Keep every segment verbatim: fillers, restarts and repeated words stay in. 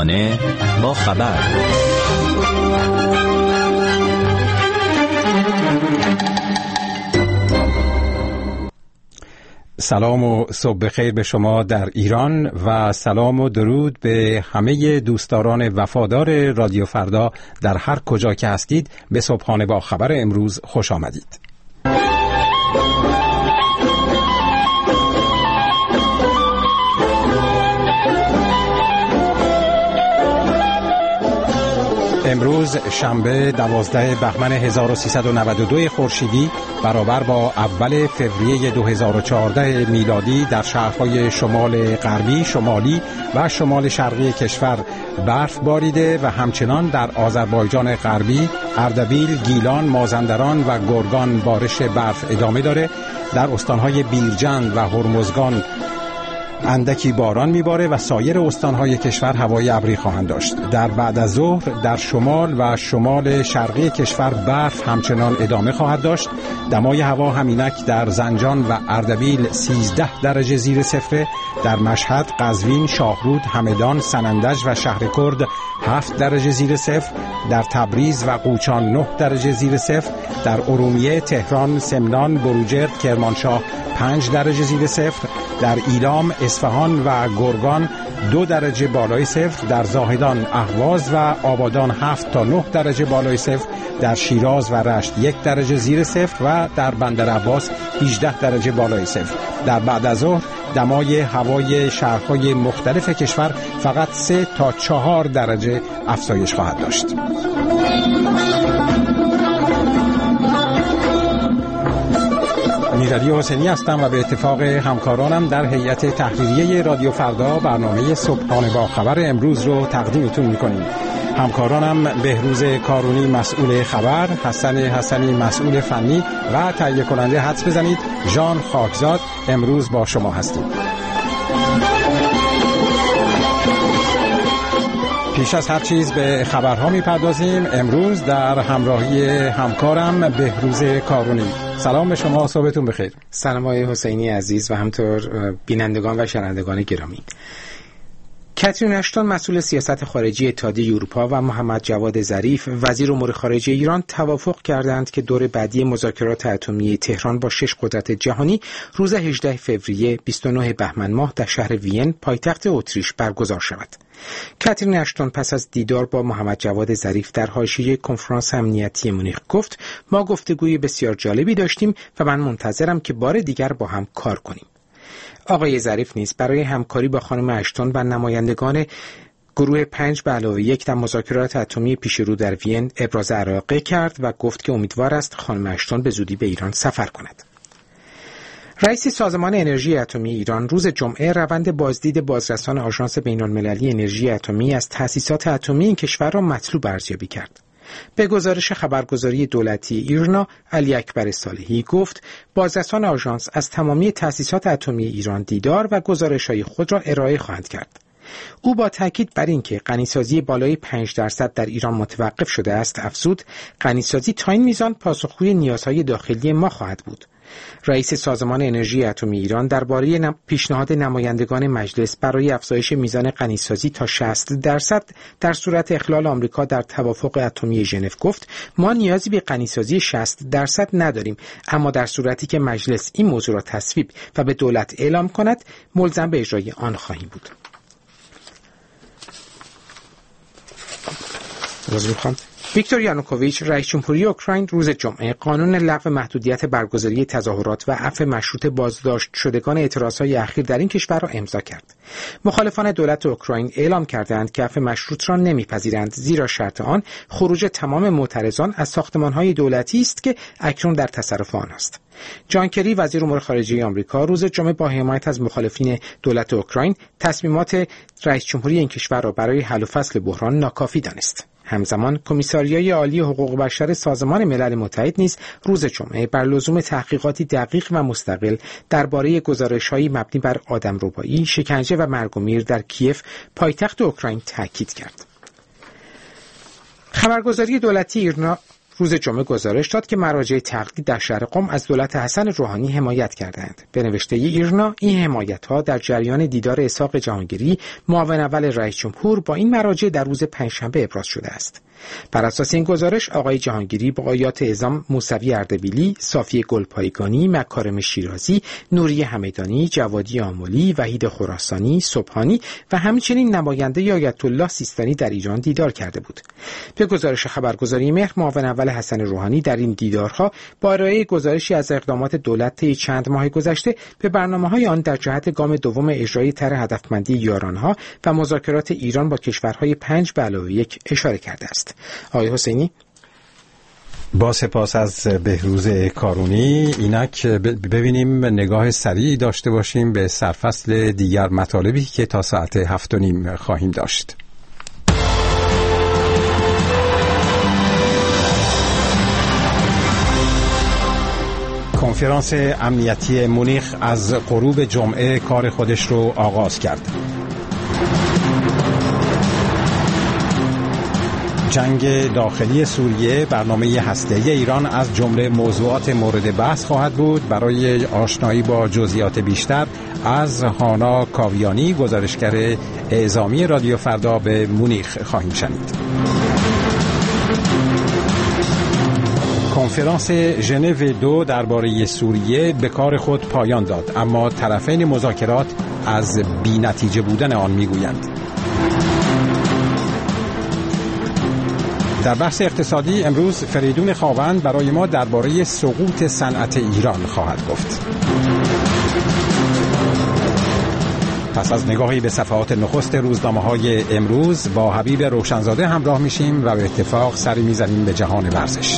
صبحانه با خبر. سلام و صبح بخیر به شما در ایران و سلام و درود به همه دوستداران وفادار رادیو فردا در هر کجا که هستید. به صبحانه با خبر امروز خوش آمدید. امروز شنبه دوازده بهمن هزار و سیصد و نود و دو خورشیدی برابر با اول فوریه دو هزار و چهارده میلادی در شهرهای شمال غربی، شمالی و شمال شرقی کشور برف باریده و همچنان در آذربایجان غربی، اردبیل، گیلان، مازندران و گرگان بارش برف ادامه داره. در استانهای بیرجند و هرمزگان اندکی باران میباره و سایر استانهای کشور هوای ابری خواهند داشت. در بعد از ظهر در شمال و شمال شرقی کشور برف همچنان ادامه خواهد داشت. دمای هوا همینک در زنجان و اردبیل سیزده درجه زیر صفر، در مشهد، قزوین، شاهرود، همدان، سنندج و شهرکرد هفت درجه زیر صفر، در تبریز و قوچان نه درجه زیر صفر، در ارومیه، تهران، سمنان، بروجرد، کرمانشاه پنج درجه زیر صفر، در ایلام، اصفهان و گرگان دو درجه بالای صفر، در زاهدان، اهواز و آبادان هفت تا نه درجه بالای صفر، در شیراز و رشت یک درجه زیر صفر و در بندر عباس هجده درجه بالای صفر. در بعد از ظهر دمای هوای شهرهای مختلف کشور فقط سه تا چهار درجه افزایش خواهد داشت. میرعلی حسینی هستم و به اتفاق همکارانم در هیئت تحریریه رادیو فردا برنامه صبحانه با خبر امروز رو تقدیمتون میکنیم. همکارانم بهروز کارونی مسئول خبر، حسن حسنی مسئول فنی و تهیه کننده حدس بزنید ژان خاکزاد امروز با شما هستیم. پیش از هر چیز به خبرها میپردازیم. امروز در همراهی همکارم بهروز کارونی. سلام به شما، صبحتون بخیر. سلام آقای حسینی عزیز و همطور بینندگان و شنوندگان گرامی. کاترین اشتون مسئول سیاست خارجی اتحادیه اروپا و محمد جواد ظریف وزیر امور خارجه ایران توافق کردند که دور بعدی مذاکرات اتمی تهران با شش قدرت جهانی روز هجدهم فوریه بیست و نهم بهمن ماه در شهر وین پایتخت اتریش برگزار شود. کاترین اشتون پس از دیدار با محمد جواد ظریف در حاشیه کنفرانس امنیتی مونیخ گفت: ما گفتگوی بسیار جالبی داشتیم و من منتظرم که بار دیگر با هم کار کنیم. آقای ظریف نیز برای همکاری با خانم اشتون و نمایندگان گروه پنج به علاوه یک در مذاکرات اتمی پیش رو در وین ابراز علاقه کرد و گفت که امیدوار است خانم اشتون به زودی به ایران سفر کند. رئیس سازمان انرژی اتمی ایران روز جمعه روند بازدید بازرسان آژانس بین‌المللی انرژی اتمی از تأسیسات اتمی این کشور را مطلوب ارزیابی کرد. به گزارش خبرگزاری دولتی ایرنا، علی اکبر صالحی گفت بازرسان آژانس از تمامی تأسیسات اتمی ایران دیدار و گزارش‌های خود را ارائه خواهند کرد. او با تاکید بر اینکه غنیسازی بالای پنج درصد در ایران متوقف شده است افزود: غنیسازی تا این میزان پاسخگوی نیازهای داخلی ما خواهد بود. رئیس سازمان انرژی اتمی ایران درباره نم... پیشنهاد نمایندگان مجلس برای افزایش میزان غنیسازی تا شصت درصد در صورت اخلال آمریکا در توافق اتمی ژنو گفت: ما نیازی به غنیسازی شصت درصد نداریم، اما در صورتی که مجلس این موضوع را تصویب و به دولت اعلام کند ملزم به اجرای آن خواهیم بود. ویکتور یانوکوویچ رئیس جمهوری اوکراین روز جمعه قانون لغو محدودیت برگزاری تظاهرات و عفو مشروط بازداشت شدگان اعتراضهای اخیر در این کشور را امضا کرد. مخالفان دولت اوکراین اعلام کردند که عفو مشروط را نمیپذیرند، زیرا شرط آن خروج تمام معترضان از ساختمان‌های دولتی است که اکنون در تصرف آن است. جان کری وزیر امور خارجه آمریکا روز جمعه با حمایت از مخالفین دولت اوکراین تصمیمات رئیس جمهوری این کشور را برای حل و فصل بحران ناکافی دانست. همزمان کمیساریای عالی حقوق بشر سازمان ملل متحد نیز روز جمعه بر لزوم تحقیقاتی دقیق و مستقل درباره گزارش‌های مبنی بر آدمربایی، شکنجه و مرگ و میر در کیف پایتخت اوکراین تاکید کرد. خبرگزاری دولتی ایرنا روز جمعه گزارش داد که مراجع تقلید در شهر قم از دولت حسن روحانی حمایت کردند. به نوشته ایرنا، این حمایت‌ها در جریان دیدار اسحاق جهانگیری معاون اول رئیس جمهور با این مراجع در روز پنجشنبه ابراز شده است. بر اساس این گزارش آقای جهانگیری با آیات اعزام موسوی اردبیلی، صافی گلپایگانی، مکارم شیرازی، نوری همدانی، جوادی آملی، وحید خراسانی، سبحانی و همچنین نماینده آیت الله سیستانی در ایران دیدار کرده بود. به گزارش خبرگزاری مهر، معاون اول حسن روحانی در این دیدارها با ارائه گزارشی از اقدامات دولت طی چند ماه گذشته به برنامه‌های آن در جهت گام دوم اجرای طرح هدفمندی یارانها و مذاکرات ایران با کشورهای پنج به علاوه یک اشاره کرده است. آقای حسینی، با سپاس از بهروز کارونی. اینک ببینیم نگاه سریعی داشته باشیم به سرفصل دیگر مطالبی که تا ساعت هفت و نیم خواهیم داشت. کنفرانس امنیتی مونیخ از غروب جمعه کار خودش رو آغاز کرد. جنگ داخلی سوریه، برنامه هسته‌ای ایران از جمله موضوعات مورد بحث خواهد بود. برای آشنایی با جزئیات بیشتر از هانا کاویانی، گزارشگر اعزامی رادیو فردا، به مونیخ خواهیم شنید. کنفرانس ژنو دو درباره سوریه به کار خود پایان داد، اما طرفین مذاکرات از بی‌نتیجه بودن آن میگویند. در بحث اقتصادی امروز فریدون خاوند برای ما درباره سقوط صنعت ایران خواهد گفت. پس از نگاهی به صفحات نخست روزنامه‌های امروز با حبیب روشنزاده همراه میشیم و به اتفاق سری میزنیم به جهان ورزش.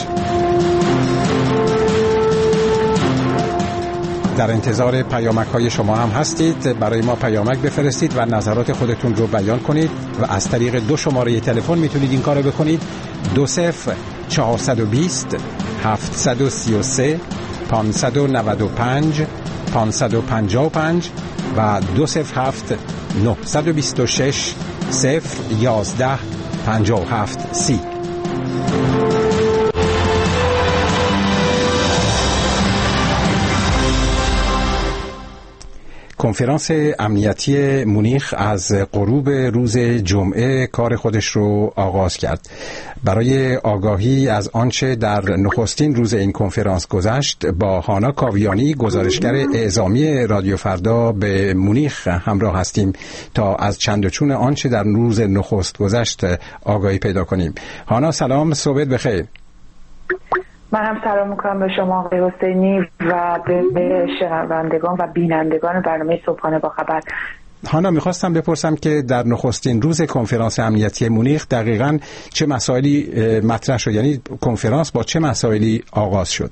در انتظار پیامک‌های شما هم هستید. برای ما پیامک بفرستید و نظرات خودتون رو بیان کنید و از طریق دو شماره تلفن میتونید این کارو بکنید: دو صفر چهارصد و بیست هفتصد و سی و سه پانصد و نود و پنج پانصد و پنجاه و پنج و دو صفر هفت نهصد و بیست و شش صفر یازده پنجاه و هفت سی. کنفرانس امنیتی مونیخ از غروب روز جمعه کار خودش رو آغاز کرد. برای آگاهی از آنچه در نخستین روز این کنفرانس گذشت با هانا کاویانی، گزارشگر اعزامی رادیو فردا، به مونیخ همراه هستیم تا از چند و چون آنچه در روز نخست گذشت آگاهی پیدا کنیم. هانا سلام، صبحت بخیر. من هم سلام میکنم به شما آقای حسینی و به شنوندگان و بینندگان برنامه صبحانه با خبر. هانا، میخواستم بپرسم که در نخستین روز کنفرانس امنیتی مونیخ دقیقاً چه مسائلی مطرح شد؟ یعنی کنفرانس با چه مسائلی آغاز شد؟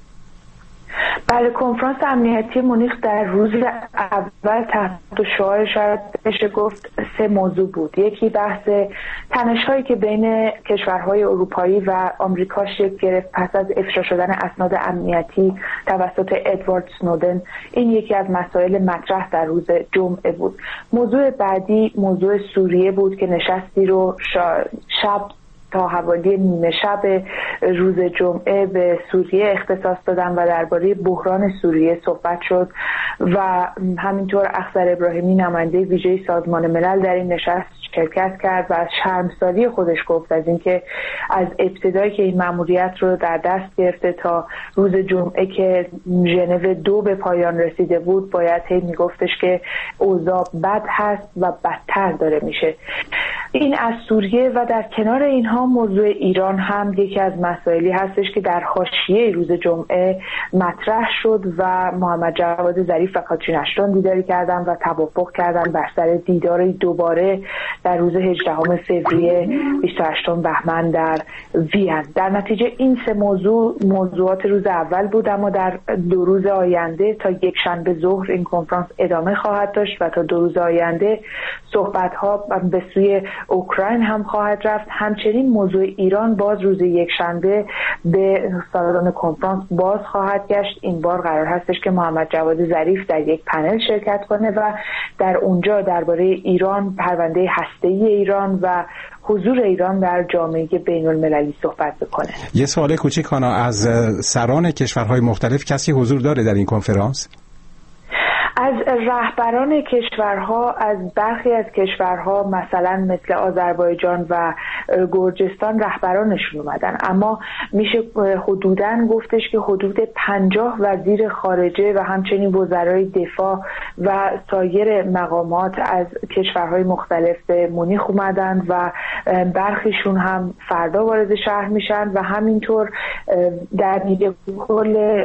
بله، کنفرانس امنیتی مونیخ در روز اول تحت شعار شاید بشه گفت سه موضوع بود. یکی بحث تنش‌هایی که بین کشورهای اروپایی و آمریکا شکل گرفت پس از افشا شدن اسناد امنیتی توسط ادوارد سنودن. این یکی از مسائل مطرح در روز جمعه بود. موضوع بعدی موضوع سوریه بود که نشستی رو شب تا حوالی نیمه شب روز جمعه به سوریه اختصاص دادن و درباره بحران سوریه صحبت شد و همینطور اخضر ابراهیمی نماینده ویژه سازمان ملل در این نشست شرکت کرد و از شرمساری خودش گفت از اینکه از ابتدایی که این مأموریت رو در دست گرفته تا روز جمعه که ژنو دو به پایان رسیده بود باید هی میگفتش که اوضاع بد هست و بدتر داره میشه. این از سوریه و در کنار اینها موضوع ایران هم یکی از مسائلی هستش که در حاشیه روز جمعه مطرح شد و محمد جواد ظریف و کاترین اشتون دیداری کردن و توافق کردن بر سر دیداری دوباره در روز هجدهم فوریه بیست و هشتم بهمن در وین. در نتیجه این سه موضوع موضوعات روز اول بود، اما در دو روز آینده تا یک شنبه ظهر این کنفرانس ادامه خواهد داشت و تا دو روز آینده صحبت‌ها به سوی اوکراین هم خواهد رفت. همچنین موضوع ایران باز روز یکشنبه به سالن کنفرانس باز خواهد گشت. این بار قرار هستش که محمد جواد ظریف در یک پنل شرکت کنه و در اونجا درباره ایران، پرونده هسته‌ای ایران و حضور ایران در جامعه بین المللی صحبت بکنه. یه سوال کوچیک هانا، از سران کشورهای مختلف کسی حضور داره در این کنفرانس؟ از رهبران کشورها، از برخی از کشورها مثلا مثل آذربایجان و گرجستان رهبرانشون اومدن، اما میشه حدوداً گفتش که حدود پنجاه وزیر خارجه و همچنین وزرای دفاع و سایر مقامات از کشورهای مختلف به مونیخ اومدن و برخیشون هم فردا وارد شهر میشن و همینطور در نیمه کل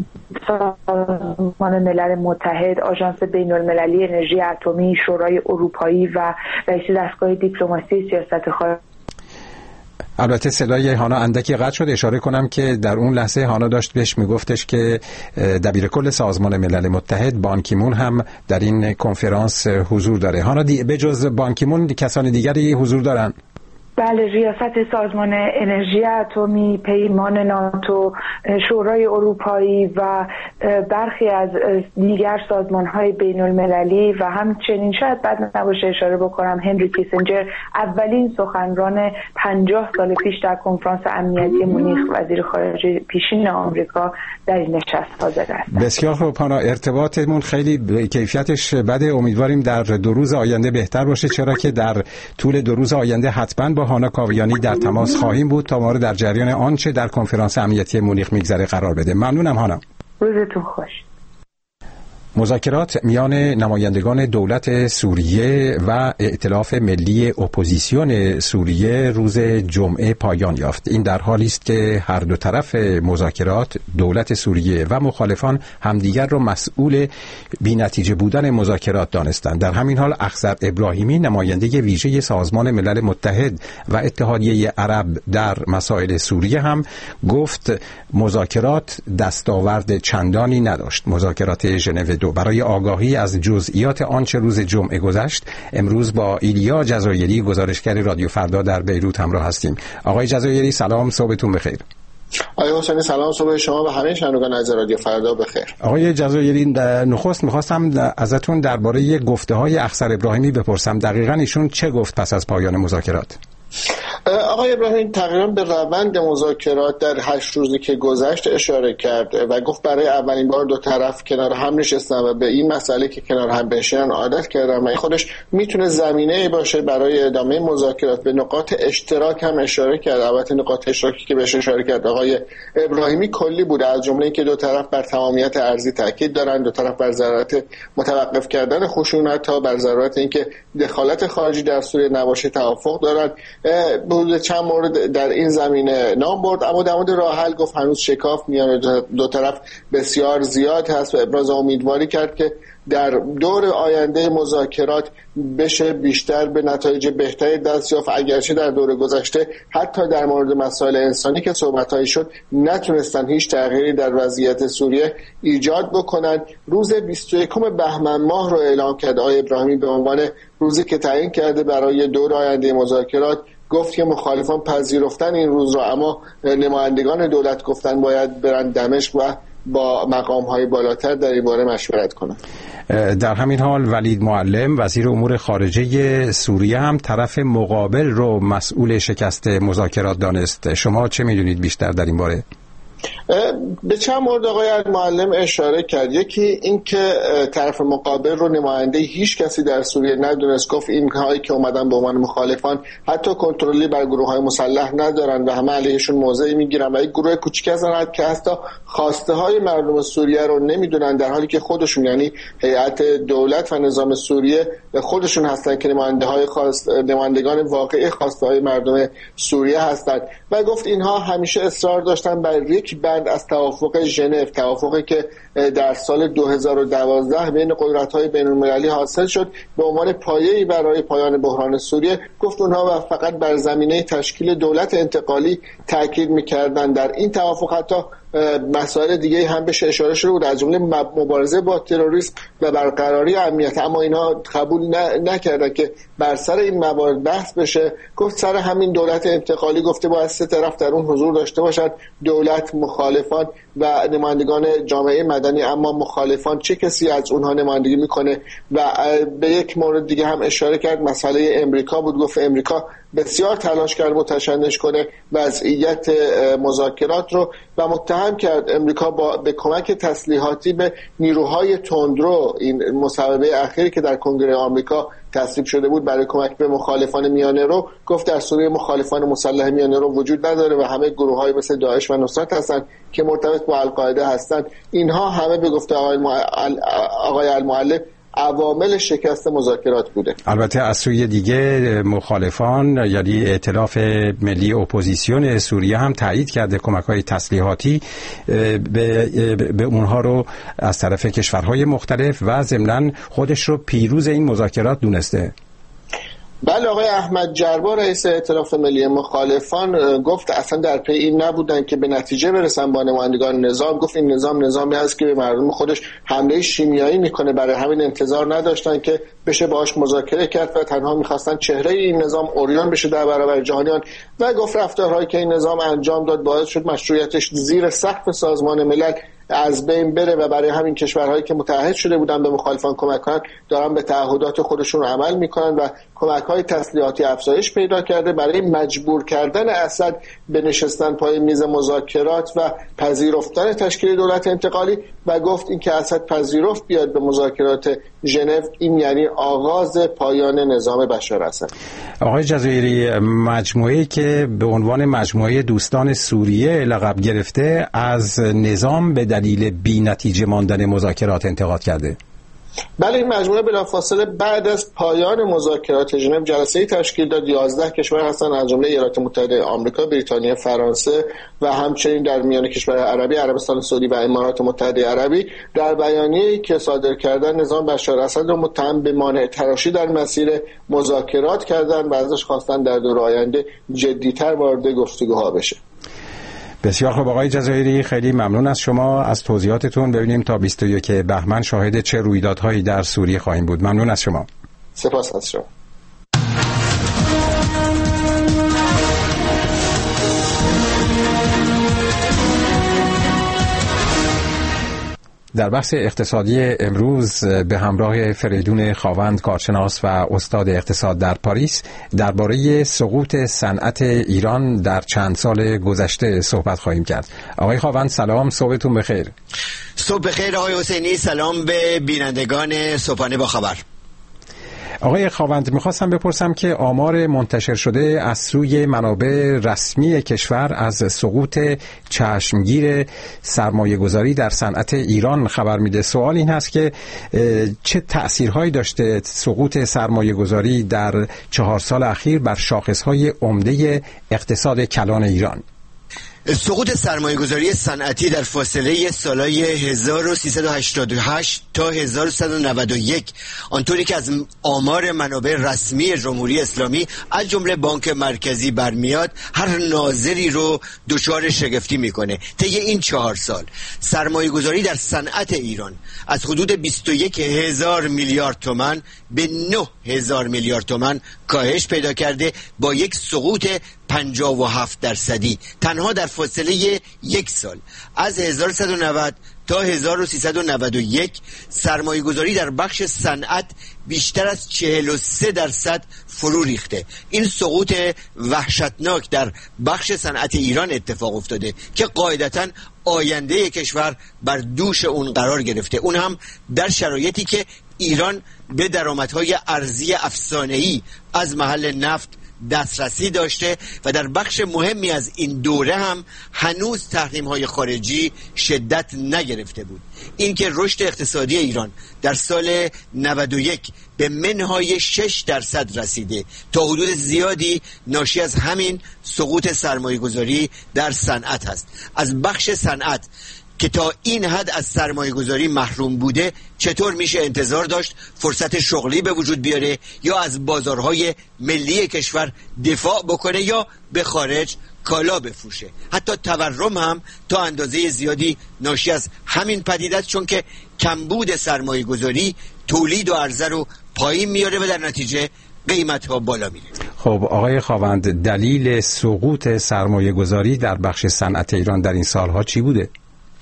سازمان ملل متحد، آژانس بین المللی انرژی اتمی، شورای اروپایی و رئیس دستگاه دیپلماسی سیاست خارجی. البته صدای هانا اندکی قطع شد. اشاره کنم که در اون لحظه هانا داشت بهش میگفتش که دبیر کل سازمان ملل متحد بان کی مون هم در این کنفرانس حضور داره. هانا به جز بان کی مون کسان دیگری حضور دارن؟ بله، ریاست سازمان انرژی اتمی، پیمان ناتو، شورای اروپایی و برخی از دیگر سازمان‌های بین المللی و همچنین شاید بد نباشه اشاره بکنم هنری کیسنجر، اولین سخنران پنجاه سال پیش در کنفرانس امنیتی مونیخ، وزیر خارجه پیشین آمریکا، در این نشست حاضر است. بسیار خوب هانا، ارتباطمون خیلی کیفیتش بده. امیدواریم در دو روز آینده بهتر باشه، چرا که در طول دو روز آینده حتما با هانا کاویانی در تماس خواهیم بود تا ما رو در جریان آنچه در کنفرانس امنیتی مونیخ میگذره قرار بده. ممنونم هانا. روزتون خوش. مذاکرات میان نمایندگان دولت سوریه و ائتلاف ملی اپوزیسیون سوریه روز جمعه پایان یافت. این در حالی است که هر دو طرف مذاکرات، دولت سوریه و مخالفان، همدیگر را مسئول بی‌نتیجه بودن مذاکرات دانستند. در همین حال اخضر ابراهیمی، نماینده ویژه سازمان ملل متحد و اتحادیه عرب در مسائل سوریه، هم گفت مذاکرات دستاورد چندانی نداشت. مذاکرات ژنو دو. برای آگاهی از جزئیات آنچه روز جمعه گذشت، امروز با ایلیا جزایری، گزارشگر رادیو فردا در بیروت همراه هستیم. آقای جزایری سلام، صبحتون بخیر. آقای حسینی سلام، صبح شما و همه شنوندگان از رادیو فردا بخیر. آقای جزایری، نخست می‌خواستم ازتون درباره گفته‌های اخضر ابراهیمی بپرسم. دقیقاً ایشون چه گفت پس از پایان مذاکرات؟ آقای ابراهیم تقریبا به روند مذاکرات در هشت روزی که گذشت اشاره کرد و گفت برای اولین بار دو طرف کنار هم نشستن و به این مسئله که کنار هم بشینن عادت کردن و این خودش میتونه زمینه باشه برای ادامه مذاکرات. به نقاط اشتراک هم اشاره کرد. البته نقاط اشتراکی که بهش اشاره کرد آقای ابراهیمی کلی بود، از جمله اینکه دو طرف بر تمامیت ارضی تاکید دارن، دو طرف بر ضرورت متوقف کردن خشونت ها، بر ضرورت اینکه دخالت خارجی در سوریه نباشه توافق دارن. بود چند مورد در این زمینه نام برد، اما در مورد راه حل گفت هنوز شکاف میان دو طرف بسیار زیاد هست و ابراز امیدواری کرد که در دور آینده مذاکرات بشه بیشتر به نتایج بهتری دست یافت. اگرچه در دور گذشته حتی در مورد مسائل انسانی که صحبت‌هایی شد نتونستن هیچ تغییری در وضعیت سوریه ایجاد بکنن. روز بیست و یکم بهمن ماه رو اعلام کرد آقای ابراهیمی به عنوان روزی که تعیین کرده برای دور آینده مذاکرات. گفت که مخالفان پذیرفتن این روز رو، اما نمایندگان دولت گفتن باید برن دمشق و با مقام‌های بالاتر در این باره مشورت کنند. در همین حال ولید معلم، وزیر امور خارجه سوریه، هم طرف مقابل رو مسئول شکست مذاکرات دانست. شما چه میدونید بیشتر در این باره؟ به چند مورد آقای معلم اشاره کرد. یکی این که طرف مقابل رو نماینده هیچ کسی در سوریه ندونست. گفت این هایی که اومدن به عنوان مخالفان حتی کنترلی بر گروه های مسلح ندارن و همه علیهشون موضعی میگیرن و یک گروه کوچیک هستن که حتی خواسته های مردم سوریه رو نمیدونن، در حالی که خودشون یعنی هیئت دولت و نظام سوریه خودشون هستن که نماینده های خاص نمایندگان واقعی خواسته های مردم سوریه هستن. و گفت اینها همیشه اصرار داشتن بر یک بند از توافق ژنو، توافقی که در سال دو هزار و دوازده بین قدرت‌های بین‌المللی حاصل شد به عنوان پایه‌ای برای پایان بحران سوریه. گفت اونها فقط بر زمینه تشکیل دولت انتقالی تاکید می‌کردند. در این توافق حتی مسائل دیگه هم بهش اشاره شده بود، از جمله مبارزه با تروریسم و برقراری امنیت، اما اینا قبول نکردن که بر سر این موارد بحث بشه. گفت سر همین دولت انتقالی گفته باید سه طرف در اون حضور داشته باشد، دولت، مخالفان و نمایندگان جامعه مدنی، اما مخالفان چه کسی از اونها نمایندگی میکنه؟ و به یک مورد دیگه هم اشاره کرد، مسئله امریکا بود. گفت امریکا بسیار تلاش کرد متشنج کنه وضعیت مذاکرات رو و متهم کرد امریکا با به کمک تسلیحاتی به نیروهای تندرو، این مصوبه اخیری که در کنگره آمریکا تصویب شده بود برای کمک به مخالفان میانه رو، گفت در سوریه مخالفان مسلح میانه رو وجود نداره و همه گروه‌های مثل داعش و نصرت هستند که مرتبط با القاعده هستند. اینها همه به گفته آقای المعلم عوامل شکست مذاکرات بوده. البته از سوی دیگه مخالفان، یعنی ائتلاف ملی اپوزیسیون سوریه هم تایید کرده کمک‌های تسلیحاتی به, به اونها رو از طرف کشورهای مختلف و ضمناً خودش رو پیروز این مذاکرات دونسته. بله، آقای احمد جربا رئیس ائتلاف ملی مخالفان گفت اصلا در پی این نبودن که به نتیجه برسن با نمایندگان نظام. گفت این نظام نظامی هست که به مردم خودش حمله شیمیایی میکنه، برای همین انتظار نداشتن که بشه باهاش مذاکره کرد و تنها میخواستن چهره این نظام عریان بشه در برابر جهانیان. و گفت رفتارهایی که این نظام انجام داد باعث شد مشروعیتش زیر سقف سازمان ملل از بین بره و برای همین کشورهایی که متعهد شده بودن به مخالفان کمک کنن دارن به تعهدات خودشون عمل میکنن و کمک‌های تسلیحاتی افزایش پیدا کرده. برای مجبور کردن اسد به نشستن پای میز مذاکرات و پذیرفتن تشکیل دولت انتقالی و گفت این که اسد پذیرفت بیاد به مذاکرات ژنو، این یعنی آغاز پایان نظام بشار اسد. آقای جزایری، مجموعه‌ای که به عنوان مجموعه دوستان سوریه لقب گرفته از نظام به دلیل بی‌نتیجه ماندن مذاکرات انتقاد کرده. بله، این مجموعه بلافاصله بعد از پایان مذاکرات ژنو جلسه‌ای تشکیل داد. یازده کشور هستن از جمله ایالات متحده آمریکا، بریتانیا، فرانسه و همچنین در میان کشورهای عربی عربستان سعودی و امارات متحده عربی. در بیانیه‌ای که صادر کردن نظام بشار اسد رو متهم به مانع تراشی در مسیر مذاکرات کردن و ازش خواستن در دور آینده جدی‌تر وارد گفتگوها بشه. بسیار خوب آقای جزایری، خیلی ممنون از شما از توضیحاتتون. ببینیم تا بیست و یک بهمن شاهد چه رویدادهایی در سوریه خواهیم بود. ممنون از شما. سپاس از شما. در بحث اقتصادی امروز به همراه فریدون خاوند، کارشناس و استاد اقتصاد در پاریس، درباره سقوط صنعت ایران در چند سال گذشته صحبت خواهیم کرد. آقای خاوند سلام، صبحتون بخیر. صبح بخیر آقای حسینی، سلام به بینندگان صبحانه با خبر. آقای خاوند، میخواستم بپرسم که آمار منتشر شده از سوی منابع رسمی کشور از سقوط چشمگیر سرمایه گذاری در صنعت ایران خبر میده. سوال این هست که چه تأثیرهایی داشته سقوط سرمایه گذاری در چهار سال اخیر بر شاخصهای عمده اقتصاد کلان ایران؟ سقوط سرمایه‌گذاری صنعتی در فاصله سالهای هزار و سیصد و هشتاد و هشت تا هزار و سیصد و نود و یک آنطوری که از آمار منابع رسمی جمهوری اسلامی از جمله بانک مرکزی برمیاد، هر ناظری رو دچار شگفتی میکنه. طی این چهار سال سرمایه‌گذاری در صنعت ایران از حدود بیست و یک هزار میلیارد تومان به نه هزار میلیارد تومان کاهش پیدا کرده با یک سقوط پنجاه و هفت درصدی تنها در فاصله یک سال. از هزار و سیصد و نود تا هزار و سیصد و نود و یک سرمایه گذاری در بخش صنعت بیشتر از چهل و سه درصد فرو ریخته. این سقوط وحشتناک در بخش صنعت ایران اتفاق افتاده که قاعدتاً آینده کشور بر دوش اون قرار گرفته، اون هم در شرایطی که ایران به درآمدهای ارزی افسانه‌ای از محل نفت دسترسی داشته و در بخش مهمی از این دوره هم هنوز تحریم‌های خارجی شدت نگرفته بود. اینکه رشد اقتصادی ایران در سال نود و یک به منهای شش درصد رسیده تا حدود زیادی ناشی از همین سقوط سرمایه‌گذاری در صنعت هست. از بخش صنعت که تا این حد از سرمایه گذاری محروم بوده چطور میشه انتظار داشت فرصت شغلی به وجود بیاره یا از بازارهای ملی کشور دفاع بکنه یا به خارج کالا بفروشه. حتی تورم هم تا اندازه زیادی ناشی از همین پدیده است، چون که کمبود سرمایه گذاری تولید و عرضه رو پایین میاره و در نتیجه قیمت ها بالا میره. خب آقای خاوند، دلیل سقوط سرمایه گذاری در بخش صنعت ایران در این سالها چی بوده؟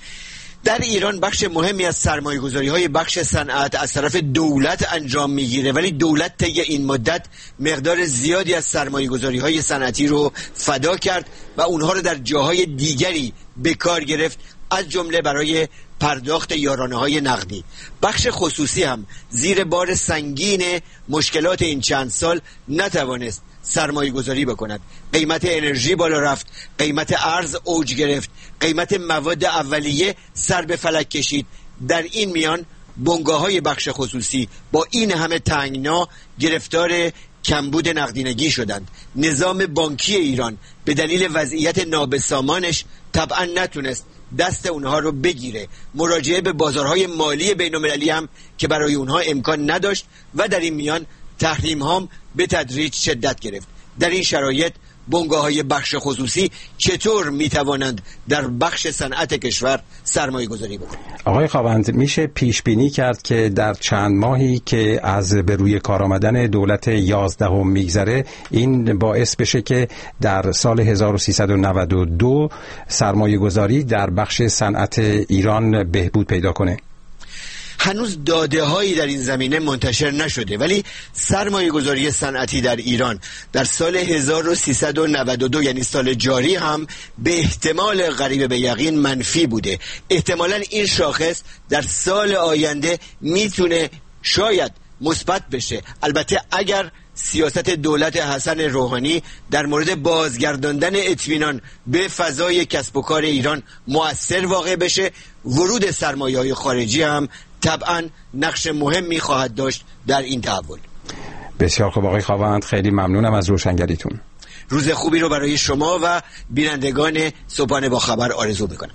در ایران بخش مهمی از سرمایه گذاری های بخش صنعت از طرف دولت انجام میگیره، ولی دولت طی این مدت مقدار زیادی از سرمایه گذاری های صنعتی رو فدا کرد و اونها رو در جاهای دیگری به کار گرفت، از جمله برای پرداخت یارانه های نقدی. بخش خصوصی هم زیر بار سنگین مشکلات این چند سال نتوانست سرمایه گذاری بکند. قیمت انرژی بالا رفت، قیمت ارز اوج گرفت، قیمت مواد اولیه سر به فلک کشید. در این میان بنگاه های بخش خصوصی با این همه تنگنا گرفتار کمبود نقدینگی شدند. نظام بانکی ایران به دلیل وضعیت نابسامانش طبعا نتونست دست اونها رو بگیره. مراجعه به بازارهای مالی بین‌المللی هم که برای اونها امکان نداشت و در این میان تحریم هم به تدریج شدت گرفت. در این شرایط بنگاه‌های بخش خصوصی چطور میتوانند در بخش صنعت کشور سرمایه گذاری بکنند؟ آقای خاوند، میشه پیش بینی کرد که در چند ماهی که از به روی کار آمدن دولت یازدهم میگذره این باعث بشه که در سال هزار و سیصد و نود و دو سرمایه گذاری در بخش صنعت ایران بهبود پیدا کنه؟ هنوز داده هایی در این زمینه منتشر نشده، ولی سرمایه گذاری صنعتی در ایران در سال هزار و سیصد و نود و دو یعنی سال جاری هم به احتمال قریب به یقین منفی بوده. احتمالاً این شاخص در سال آینده میتونه شاید مثبت بشه، البته اگر سیاست دولت حسن روحانی در مورد بازگرداندن اطمینان به فضای کسب و کار ایران مؤثر واقع بشه. ورود سرمایه‌های خارجی هم طبعا نقش مهمی خواهد داشت در این تحول. بسیار خوب آقای خاوند، خیلی ممنونم از روشنگریتون. روز خوبی رو برای شما و بینندگان صبحانه با خبر آرزو میکنم.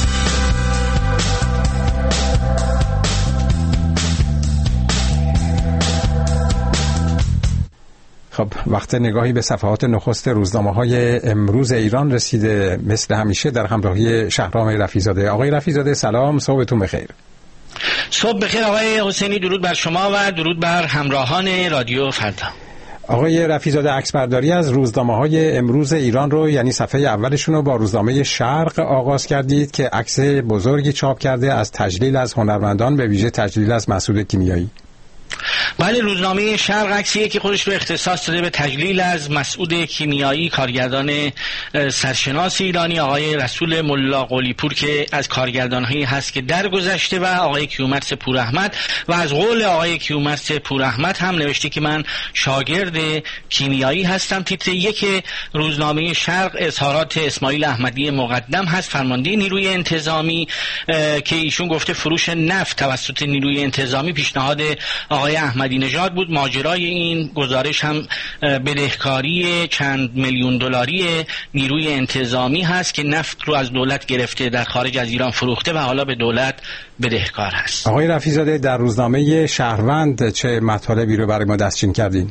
خب وقت نگاهی به صفحات نخست روزنامه‌های امروز ایران رسیده، مثل همیشه در همراهی شهرام رفیع‌زاده. آقای رفیع‌زاده سلام، صبحتون بخیر. صبح بخیر آقای حسینی، درود بر شما و درود بر همراهان رادیو فردا. آقای رفیع‌زاده، عکسبرداری از روزنامه‌های امروز ایران رو، یعنی صفحه اولشون رو با روزنامه شرق آغاز کردید که عکس بزرگی چاپ کرده از تجلیل از هنرمندان، به ویژه تجلیل از مسعود کیمیایی. بله، روزنامه شرق عکسیه که خودش رو اختصاص داده به تجلیل از مسعود کیمیایی، کارگردان سرشناس ایرانی، آقای رسول ملا قلی‌پور که از کارگردان‌هایی هست که درگذشته، و آقای کیومرث پوراحمد. و از قول آقای کیومرث پوراحمد هم نوشته که من شاگرد کیمیایی هستم. تیتر یک روزنامه شرق اظهارات اسماعیل احمدی مقدم هست، فرمانده نیروی انتظامی، که ایشون گفته فروش نفت توسط نیروی انتظامی پیشنهاد آقای احمدی نژاد بود. ماجرای این گزارش هم بدهکاری چند میلیون دلاری نیروی انتظامی هست که نفت رو از دولت گرفته، در خارج از ایران فروخته و حالا به دولت بدهکار هست. آقای رفیع‌زاده، در روزنامه شهروند چه مطالبی رو برای ما دستچین کردین؟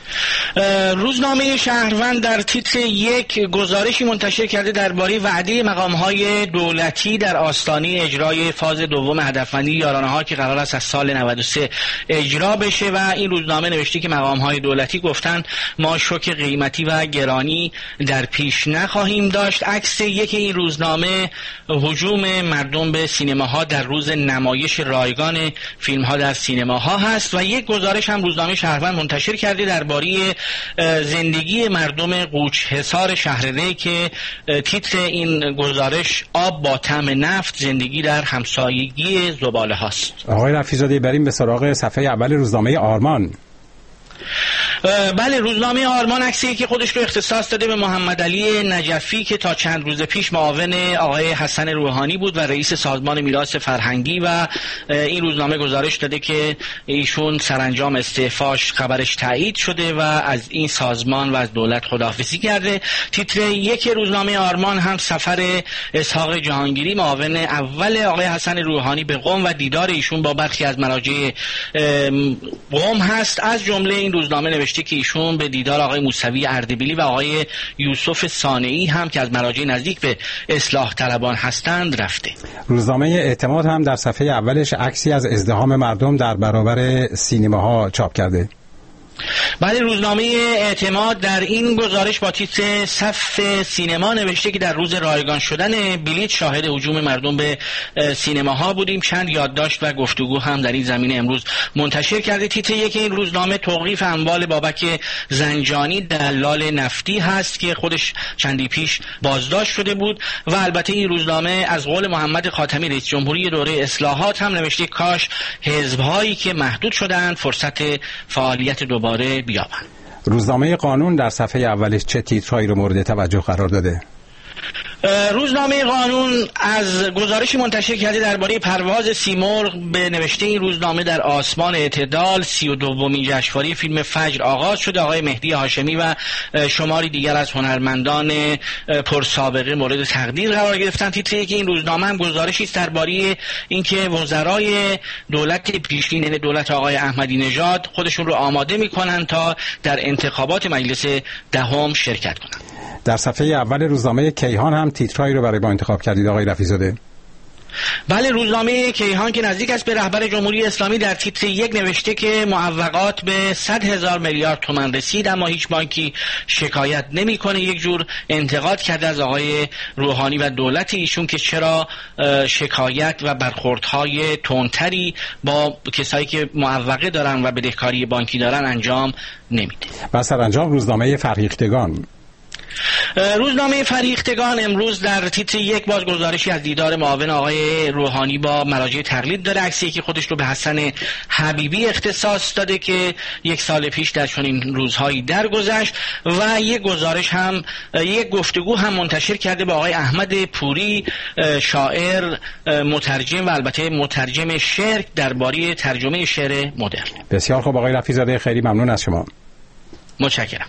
روزنامه شهروند در تیتر یک گزارشی منتشر کرده درباره وعده مقام‌های دولتی در آستانه اجرای فاز دوم هدفمندی یارانه‌ها که قرار است از سال نود و سه اجرا بشه. و این روزنامه نوشته که مقام‌های دولتی گفتن ما شوک قیمتی و گرانی در پیش نخواهیم داشت. عکس یک این روزنامه هجوم مردم به سینماها در روز نمایش رایگان فیلم‌ها در سینماها هست. و یک گزارش هم روزنامه شهروند منتشر کرده درباره زندگی مردم قوچ حصار شهر ری که تیتر این گزارش آب با طعم نفت، زندگی در همسایگی زباله هاست. آقای رفیع‌زاده، بریم به سراغ صفحه اول روزنامه آرمان. بله، روزنامه آرمان عکسی که خودش رو اختصاص داده به محمد علی نجفی که تا چند روز پیش معاون آقای حسن روحانی بود و رئیس سازمان میراث فرهنگی، و این روزنامه گزارش داده که ایشون سرانجام استعفاش خبرش تایید شده و از این سازمان و از دولت خداحافظی کرده. تیتر یک روزنامه آرمان هم سفر اسحاق جهانگیری معاون اول آقای حسن روحانی به قم و دیدار ایشون با برخی از مراجع قم هست. از جمله این روزنامه نوشته نوشته که ایشون به دیدار آقای موسوی اردبیلی و آقای یوسف صانعی هم که از مراجع نزدیک به اصلاح طلبان هستند رفته. روزنامه اعتماد هم در صفحه اولش عکسی از ازدحام مردم در برابر سینماها چاپ کرده. بله، روزنامه اعتماد در این گزارش با تیتر صف سینما نوشته که در روز رایگان شدن بلیط شاهد هجوم مردم به سینماها بودیم. چند یادداشت و گفتگو هم در این زمینه امروز منتشر کرده. تیتر یک این روزنامه توقیف اموال بابک زنجانی دلال نفتی هست که خودش چندی پیش بازداشت شده بود و البته این روزنامه از قول محمد خاتمی رئیس جمهوری دوره اصلاحات هم نوشته کاش حزب‌هایی که محدود شدند فرصت فعالیت دوباره بیابند. روزنامه قانون در صفحه اولش چه تیترهایی رو مورد توجه قرار داده؟ روزنامه قانون از گزارشی منتشر کرده درباره پرواز سیمرغ به نوشته این روزنامه در آسمان اعتدال سی و دومین جشنواره فیلم فجر آغاز شده. آقای مهدی هاشمی و شماری دیگر از هنرمندان پرسابقه مورد تقدیر قرار گرفتند. تیتر که این روزنامه هم گزارشی است درباره اینکه وزرای دولت پیشین یعنی دولت آقای احمدی نژاد خودشون رو آماده می‌کنند تا در انتخابات مجلس دهم شرکت کنند. در صفحه اول روزنامه کیهان هم تیترهایی رو برای با انتخاب کردید آقای رفیع‌زاده. بله، روزنامه کیهان که نزدیک است به رهبر جمهوری اسلامی در تیتر یک نوشته که معوقات به صد هزار میلیارد تومان رسید اما هیچ بانکی شکایت نمی‌کنه. یک جور انتقاد کرده از آقای روحانی و دولت ایشون که چرا شکایت و برخوردهای تندتری با کسایی که معوقه دارن و بدهکاری بانکی دارن انجام نمیده. و سرانجام روزنامه فرهیختگان روزنامه فریختگان امروز در تیتر یک باز گزارشی از دیدار معاون آقای روحانی با مراجع تقلید داره. عکسی که خودش رو به حسن حبیبی اختصاص داده که یک سال پیش در چنین روزهایی درگذشت و یک گزارش هم یک گفتگو هم منتشر کرده با آقای احمد پوری شاعر مترجم و البته مترجم شعر درباره ترجمه شعر مدرن. بسیار خوب آقای رفیع‌زاده، خیلی ممنون از شما. متشکرم.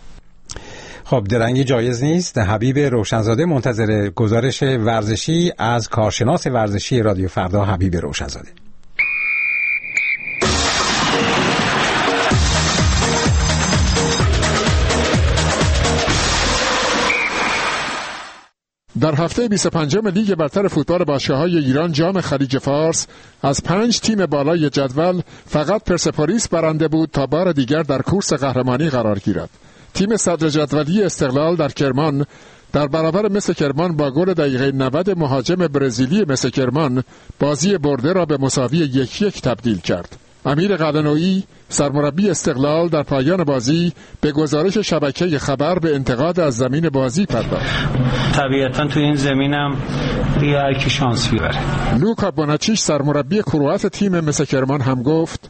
خب درنگی جایز نیست. حبیب روشنزاده منتظر گزارش ورزشی از کارشناس ورزشی رادیو فردا حبیب روشنزاده. در هفته بیست و پنجم لیگ برتر فوتبال باشگاه‌های ایران جام خلیج فارس از پنج تیم بالای جدول فقط پرسپولیس برنده بود تا بار دیگر در کورس قهرمانی قرار گیرد. تیم صدر جدولی استقلال در کرمان در برابر مس کرمان با گل دقیقه نود مهاجم برزیلی مس کرمان بازی برده را به مساوی یک یک تبدیل کرد. امیر قلعه‌نویی سرمربی استقلال در پایان بازی به گزارش شبکه خبر به انتقاد از زمین بازی پرداخت. طبیعتاً تو این زمینم دیگه هر کی شانس بیاره. لوکا بوناچیش سرمربی کروات تیم مس کرمان هم گفت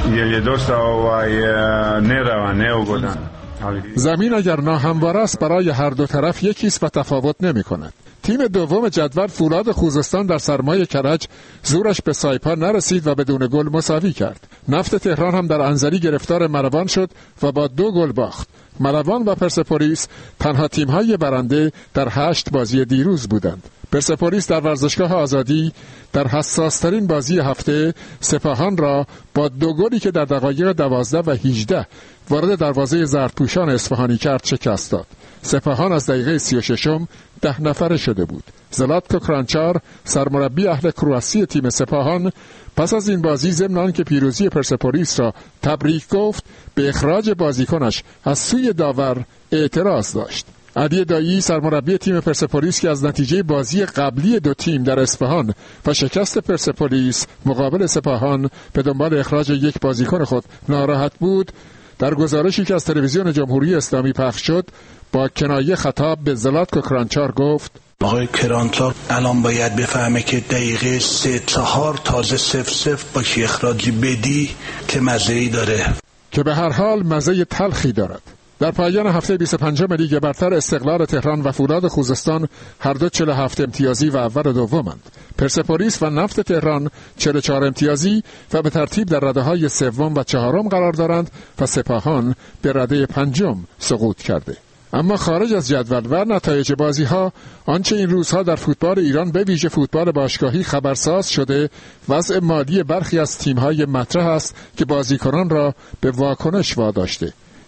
زمین اگر ناهموار است برای هر دو طرف یکیست و تفاوت نمی کند. تیم دوم جدول فولاد خوزستان در سرمای کرج زورش به سایپا نرسید و بدون گل مساوی کرد. نفت تهران هم در انزلی گرفتار مروان شد و با دو گل باخت. مروان و پرسپولیس تنها تیم‌های برنده در هشت بازی دیروز بودند. پرسپولیس در ورزشگاه آزادی در حساس‌ترین بازی هفته سپاهان را با دو گلی که در دقایق دوازده و هجده وارد دروازه زردپوشان اصفهانی کرد شکست داد. سپاهان از دقیقه سی و ششم ده نفره شده بود. زلاتکو کرانچار سرمربی اهل کرواسی تیم سپاهان پس از این بازی ضمن آنکه پیروزی پرسپولیس را تبریک گفت به اخراج بازیکنش از سوی داور اعتراض داشت. علی دایی سرمربی تیم پرسپولیس که از نتیجه بازی قبلی دو تیم در اصفهان و شکست پرسپولیس مقابل سپاهان به دنبال اخراج یک بازیکن خود ناراحت بود، در گزارشی که از تلویزیون جمهوری اسلامی پخش شد با کنایه خطاب به زلاتکو کرانچار گفت آقای کرانچار الان باید بفهمه که دقیقه سه چهار تازه سف سف با که اخراجی بدی که مزه‌ای داره که به هر حال مزه تلخی دارد. در پایان هفته بیست و پنجم لیگ برتر استقلال تهران و فولاد خوزستان هر دو چهل و هفت امتیازی و اول و دومند. پرسپولیس و نفت تهران چهل و چهار امتیازی و به ترتیب در رده‌های سوم و چهارم قرار دارند و سپاهان به رده پنجم سقوط کرده. اما خارج از جدول و نتایج بازی‌ها آنچه این روزها در فوتبال ایران به ویژه فوتبال باشگاهی خبرساز شده وضع مالی برخی از تیم‌های مطرح است که بازیکنان را به واکنش واداشته.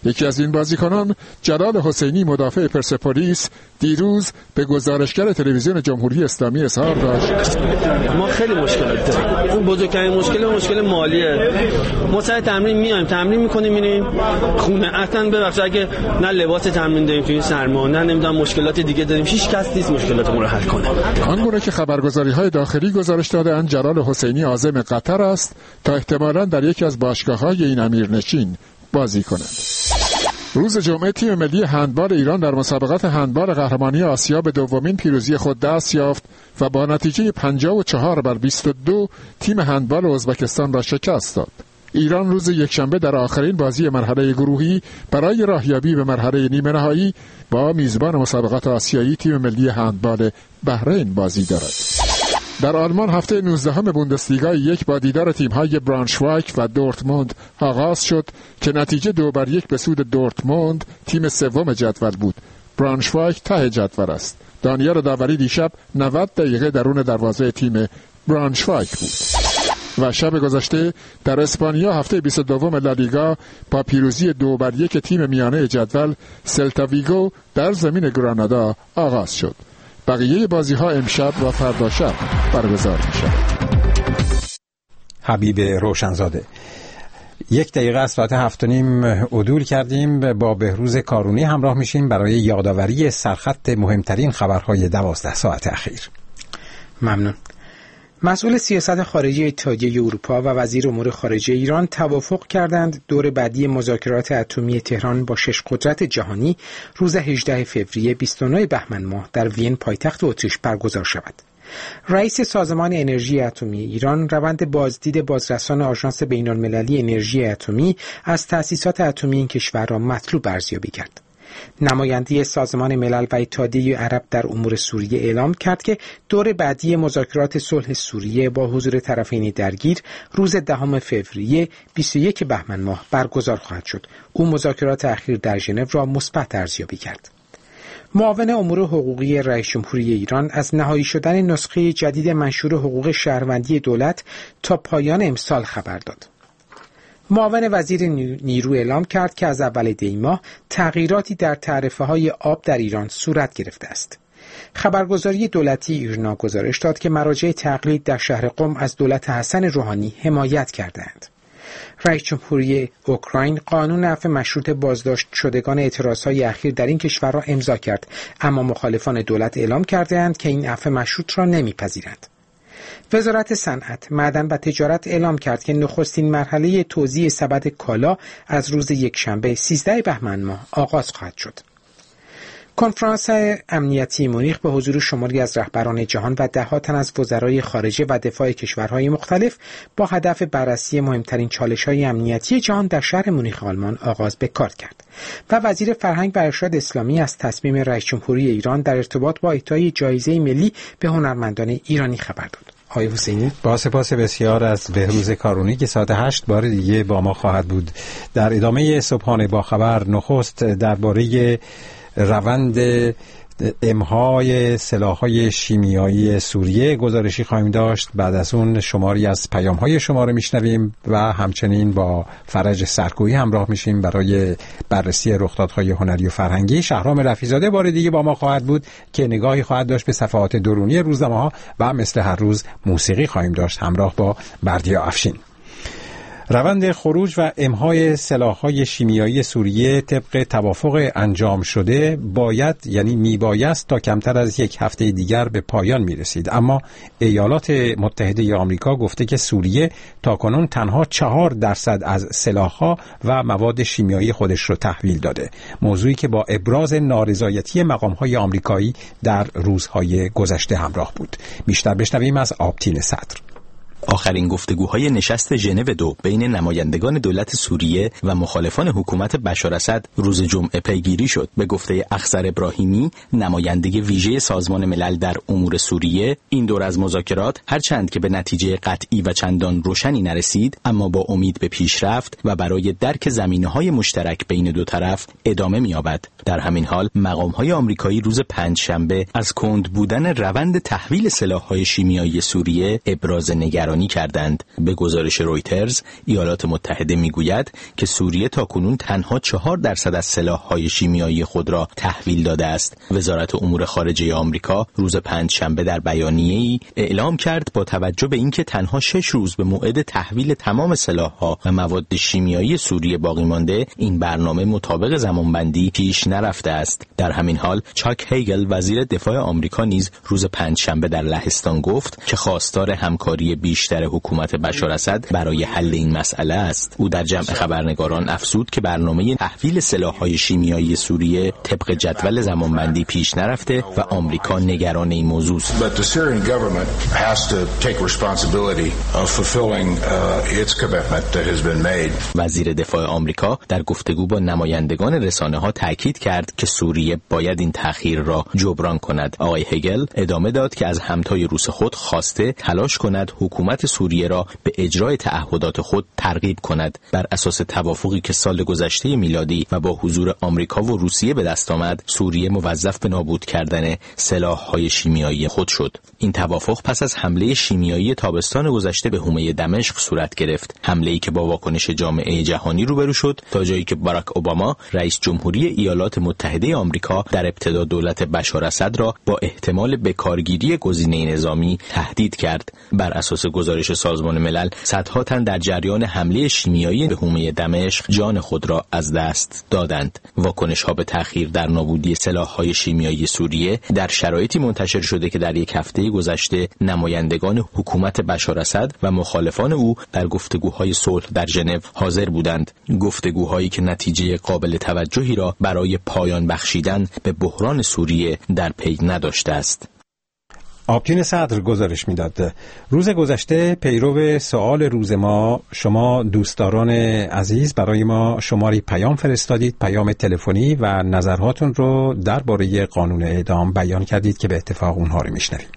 یکی از این بازیکنان، جلال حسینی مدافع پرسپولیس، دیروز به گزارشگر تلویزیون جمهوری اسلامی اظهار داشت: ما خیلی مشکلات داریم. اون بزرگترین مشکل مشکل مالیه. ما سر تمرین میایم، تمرین میکنیم، میریم خونه. اصلا ببخشید اگه نه لباس تمرین داریم تو این سرما، نه نمیدونم مشکلات دیگه داریم، هیچ کس نیست مشکلاتمون رو حل کنه. آنگونه که خبرگزاری‌های داخلی گزارش داده‌اند، جلال حسینی عازم قطر است تا احتمالاً در یکی از باشگاه‌های این امیرنشین بازی کند. روز جمعه تیم ملی هندبال ایران در مسابقات هندبال قهرمانی آسیا به دومین پیروزی خود دست یافت و با نتیجه پنجاه و چهار بر بیست و دو تیم هندبال ازبکستان را شکست داد. ایران روز یکشنبه در آخرین بازی مرحله گروهی برای راهیابی به مرحله نیمه نهایی با میزبان مسابقات آسیایی تیم ملی هندبال بحرین بازی دارد. در آلمان هفته نوزدهم بوندسلیگا یک با دیدار تیم‌های برانشوایک و دورتموند آغاز شد که نتیجه دو بر یک به سود دورتموند، تیم سوم جدول بود. برانشوایک ته جدول است. دانیال داوری دیشب نود دقیقه درون دروازه تیم برانشوایک بود. و شب گذشته در اسپانیا هفته بیست و دو لالیگا با پیروزی دو بر یک تیم میانه جدول سلتا ویگو در زمین گرانادا آغاز شد. بقیه بازی ها امشب و فردا شب برگزار می شود. حبیب روشنزاده. یک دقیقه از ساعت هفت و نیم عدول کردیم. با بهروز کارونی همراه میشیم برای یادآوری سرخط مهمترین خبرهای دوازده ساعت اخیر. ممنون. مسئول سیاست خارجی اتحادیه اروپا و وزیر امور خارجه ایران توافق کردند دور بعدی مذاکرات اتمی تهران با شش قدرت جهانی روز هجدهم فوریه بیست و نهم بهمن ماه در وین پایتخت اتریش برگزار شود. رئیس سازمان انرژی اتمی ایران روند بازدید بازرسان آژانس بین‌المللی انرژی اتمی از تأسیسات اتمی این کشور را مطلوب ارزیابی کرد. نماینده سازمان ملل و اتحادیه عرب در امور سوریه اعلام کرد که دور بعدی مذاکرات صلح سوریه با حضور طرفین درگیر روز دهم فوریه بیست و یکم بهمن ماه برگزار خواهد شد. او مذاکرات اخیر در ژنو را مثبت ارزیابی کرد. معاون امور حقوقی رئیس جمهوری ایران از نهایی شدن نسخه جدید منشور حقوق شهروندی دولت تا پایان امسال خبر داد. معاون وزیر نیرو اعلام کرد که از اول دی ماه تغییراتی در تعرفه‌های آب در ایران صورت گرفته است. خبرگزاری دولتی ایرنا گزارش داد که مراجع تقلید در شهر قم از دولت حسن روحانی حمایت کردند. رئیس جمهوری اوکراین قانون عفو مشروط بازداشت شدگان اعتراضهای اخیر در این کشور را امضا کرد، اما مخالفان دولت اعلام کردند که این عفو مشروط را نمی‌پذیرند. وزارت صنعت، معدن و تجارت اعلام کرد که نخستین مرحله توزیع سبد کالا از روز یکشنبه سیزدهم بهمن ماه آغاز خواهد شد. کنفرانس امنیتی مونیخ به حضور شماری از رهبران جهان و ده‌ها تن از وزرای خارجه و دفاع کشورهای مختلف با هدف بررسی مهمترین چالش‌های امنیتی جهان در شهر مونیخ آلمان آغاز به کار کرد و وزیر فرهنگ و ارشاد اسلامی از تصمیم رئیس جمهوری ایران در ارتباط با اهدای جایزه ملی به هنرمندان ایرانی خبر داد. آقای حسینی، با سپاس بسیار از بهروز کارونی که ساعت هشت بار دیگه با ما خواهد بود. در ادامه صبحانه با خبر نخست درباره روند امهای سلاح‌های شیمیایی سوریه گزارشی خواهیم داشت. بعد از اون شماری از پیام‌های شما رو میشنویم و همچنین با فرج سرکویی همراه میشیم برای بررسی رخدادهای هنری و فرهنگی. شهرام رفیع‌زاده بار دیگه با ما خواهد بود که نگاهی خواهد داشت به صفحات درونی روزنامه‌ها و مثل هر روز موسیقی خواهیم داشت همراه با بردیا افشین. روند خروج و امهای سلاح‌های شیمیایی سوریه طبق توافق انجام شده باید یعنی میبایست تا کمتر از یک هفته دیگر به پایان میرسید، اما ایالات متحده آمریکا گفته که سوریه تاکنون تنها چهار درصد از سلاح‌ها و مواد شیمیایی خودش رو تحویل داده، موضوعی که با ابراز نارضایتی مقام‌های آمریکایی در روزهای گذشته همراه بود. بیشتر بشنویم از آبتین صدر. آخرین گفتگوهای نشست ژنو دو بین نمایندگان دولت سوریه و مخالفان حکومت بشار اسد روز جمعه پیگیری شد. به گفته اخضر ابراهیمی، نماینده ویژه سازمان ملل در امور سوریه، این دور از مذاکرات هرچند که به نتیجه قطعی و چندان روشنی نرسید، اما با امید به پیشرفت و برای درک زمینه‌های مشترک بین دو طرف ادامه می‌یابد. در همین حال مقام‌های آمریکایی روز پنجشنبه از کند بودن روند تحویل سلاح‌های شیمیایی سوریه ابراز نگرانی نگرانی کردند. به گزارش رویترز، ایالات متحده میگوید که سوریه تاکنون تنها چهار درصد از سلاح‌های شیمیایی خود را تحویل داده است. وزارت امور خارجه آمریکا روز پنجشنبه در بیانیه‌ای اعلام کرد با توجه به اینکه تنها شش روز به موعد تحویل تمام سلاح‌ها و مواد شیمیایی سوریه باقی مانده، این برنامه مطابق زمانبندی پیش نرفته است. در همین حال چاک هیگل وزیر دفاع آمریکا نیز روز پنجشنبه در لهستان گفت که خواستار همکاری بیشتر حکومت بشار اسد برای حل این مسئله است. او در جمع خبرنگاران افزود که برنامه تحویل سلاح‌های شیمیایی سوریه طبق جدول زمانبندی پیش نرفته و آمریکا نگران این موضوع است. وزیر دفاع آمریکا در گفتگو با نمایندگان رسانه‌ها تاکید کرد که سوریه باید این تأخیر را جبران کند. آقای هگل ادامه داد که از همتای روس خود خواسته تلاش کند حکومت سوریه را به اجرای تعهدات خود ترغیب کند. بر اساس توافقی که سال گذشته میلادی و با حضور آمریکا و روسیه به دست آمد، سوریه موظف به نابود کردن سلاح‌های شیمیایی خود شد. این توافق پس از حمله شیمیایی تابستان گذشته به حومه دمشق صورت گرفت، حمله‌ای که با واکنش جامعه جهانی روبرو شد تا جایی که باراک اوباما رئیس جمهوری ایالات متحده آمریکا در ابتدا دولت بشار اسد را با احتمال بکارگیری گزینه نظامی تهدید کرد. بر اساس گزارش سازمان ملل، صدها تن در جریان حمله شیمیایی به حومه دمشق جان خود را از دست دادند. واکنش‌ها به تأخیر در نابودی سلاح‌های شیمیایی سوریه در شرایطی منتشر شده که در یک هفته گذشته نمایندگان حکومت بشار اسد و مخالفان او در گفتگوهای صلح در ژنو حاضر بودند، گفتگوهایی که نتیجه قابل توجهی را برای پایان بخشیدن به بحران سوریه در پی نداشته است. آبتین صدر گزارش میداد روز گذشته پیرو سوال روز ما، شما دوستداران عزیز برای ما شماری پیام فرستادید، پیام تلفنی، و نظرهاتون رو درباره قانون اعدام بیان کردید که به اتفاق اونها رو میشنویم.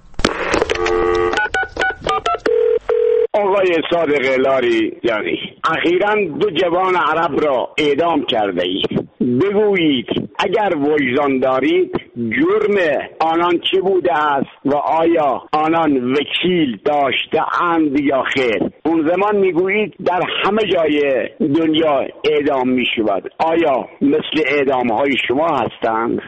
آقای صادق لاری یعنی اخیراً دو جوان عرب را اعدام کرده اید. بگویید اگر وجدان دارید جرم آنان چه بوده است و آیا آنان وکیل داشته اند یا خیر؟ اون زمان میگویید در همه جای دنیا اعدام میشود، آیا مثل اعدام های شما هستند؟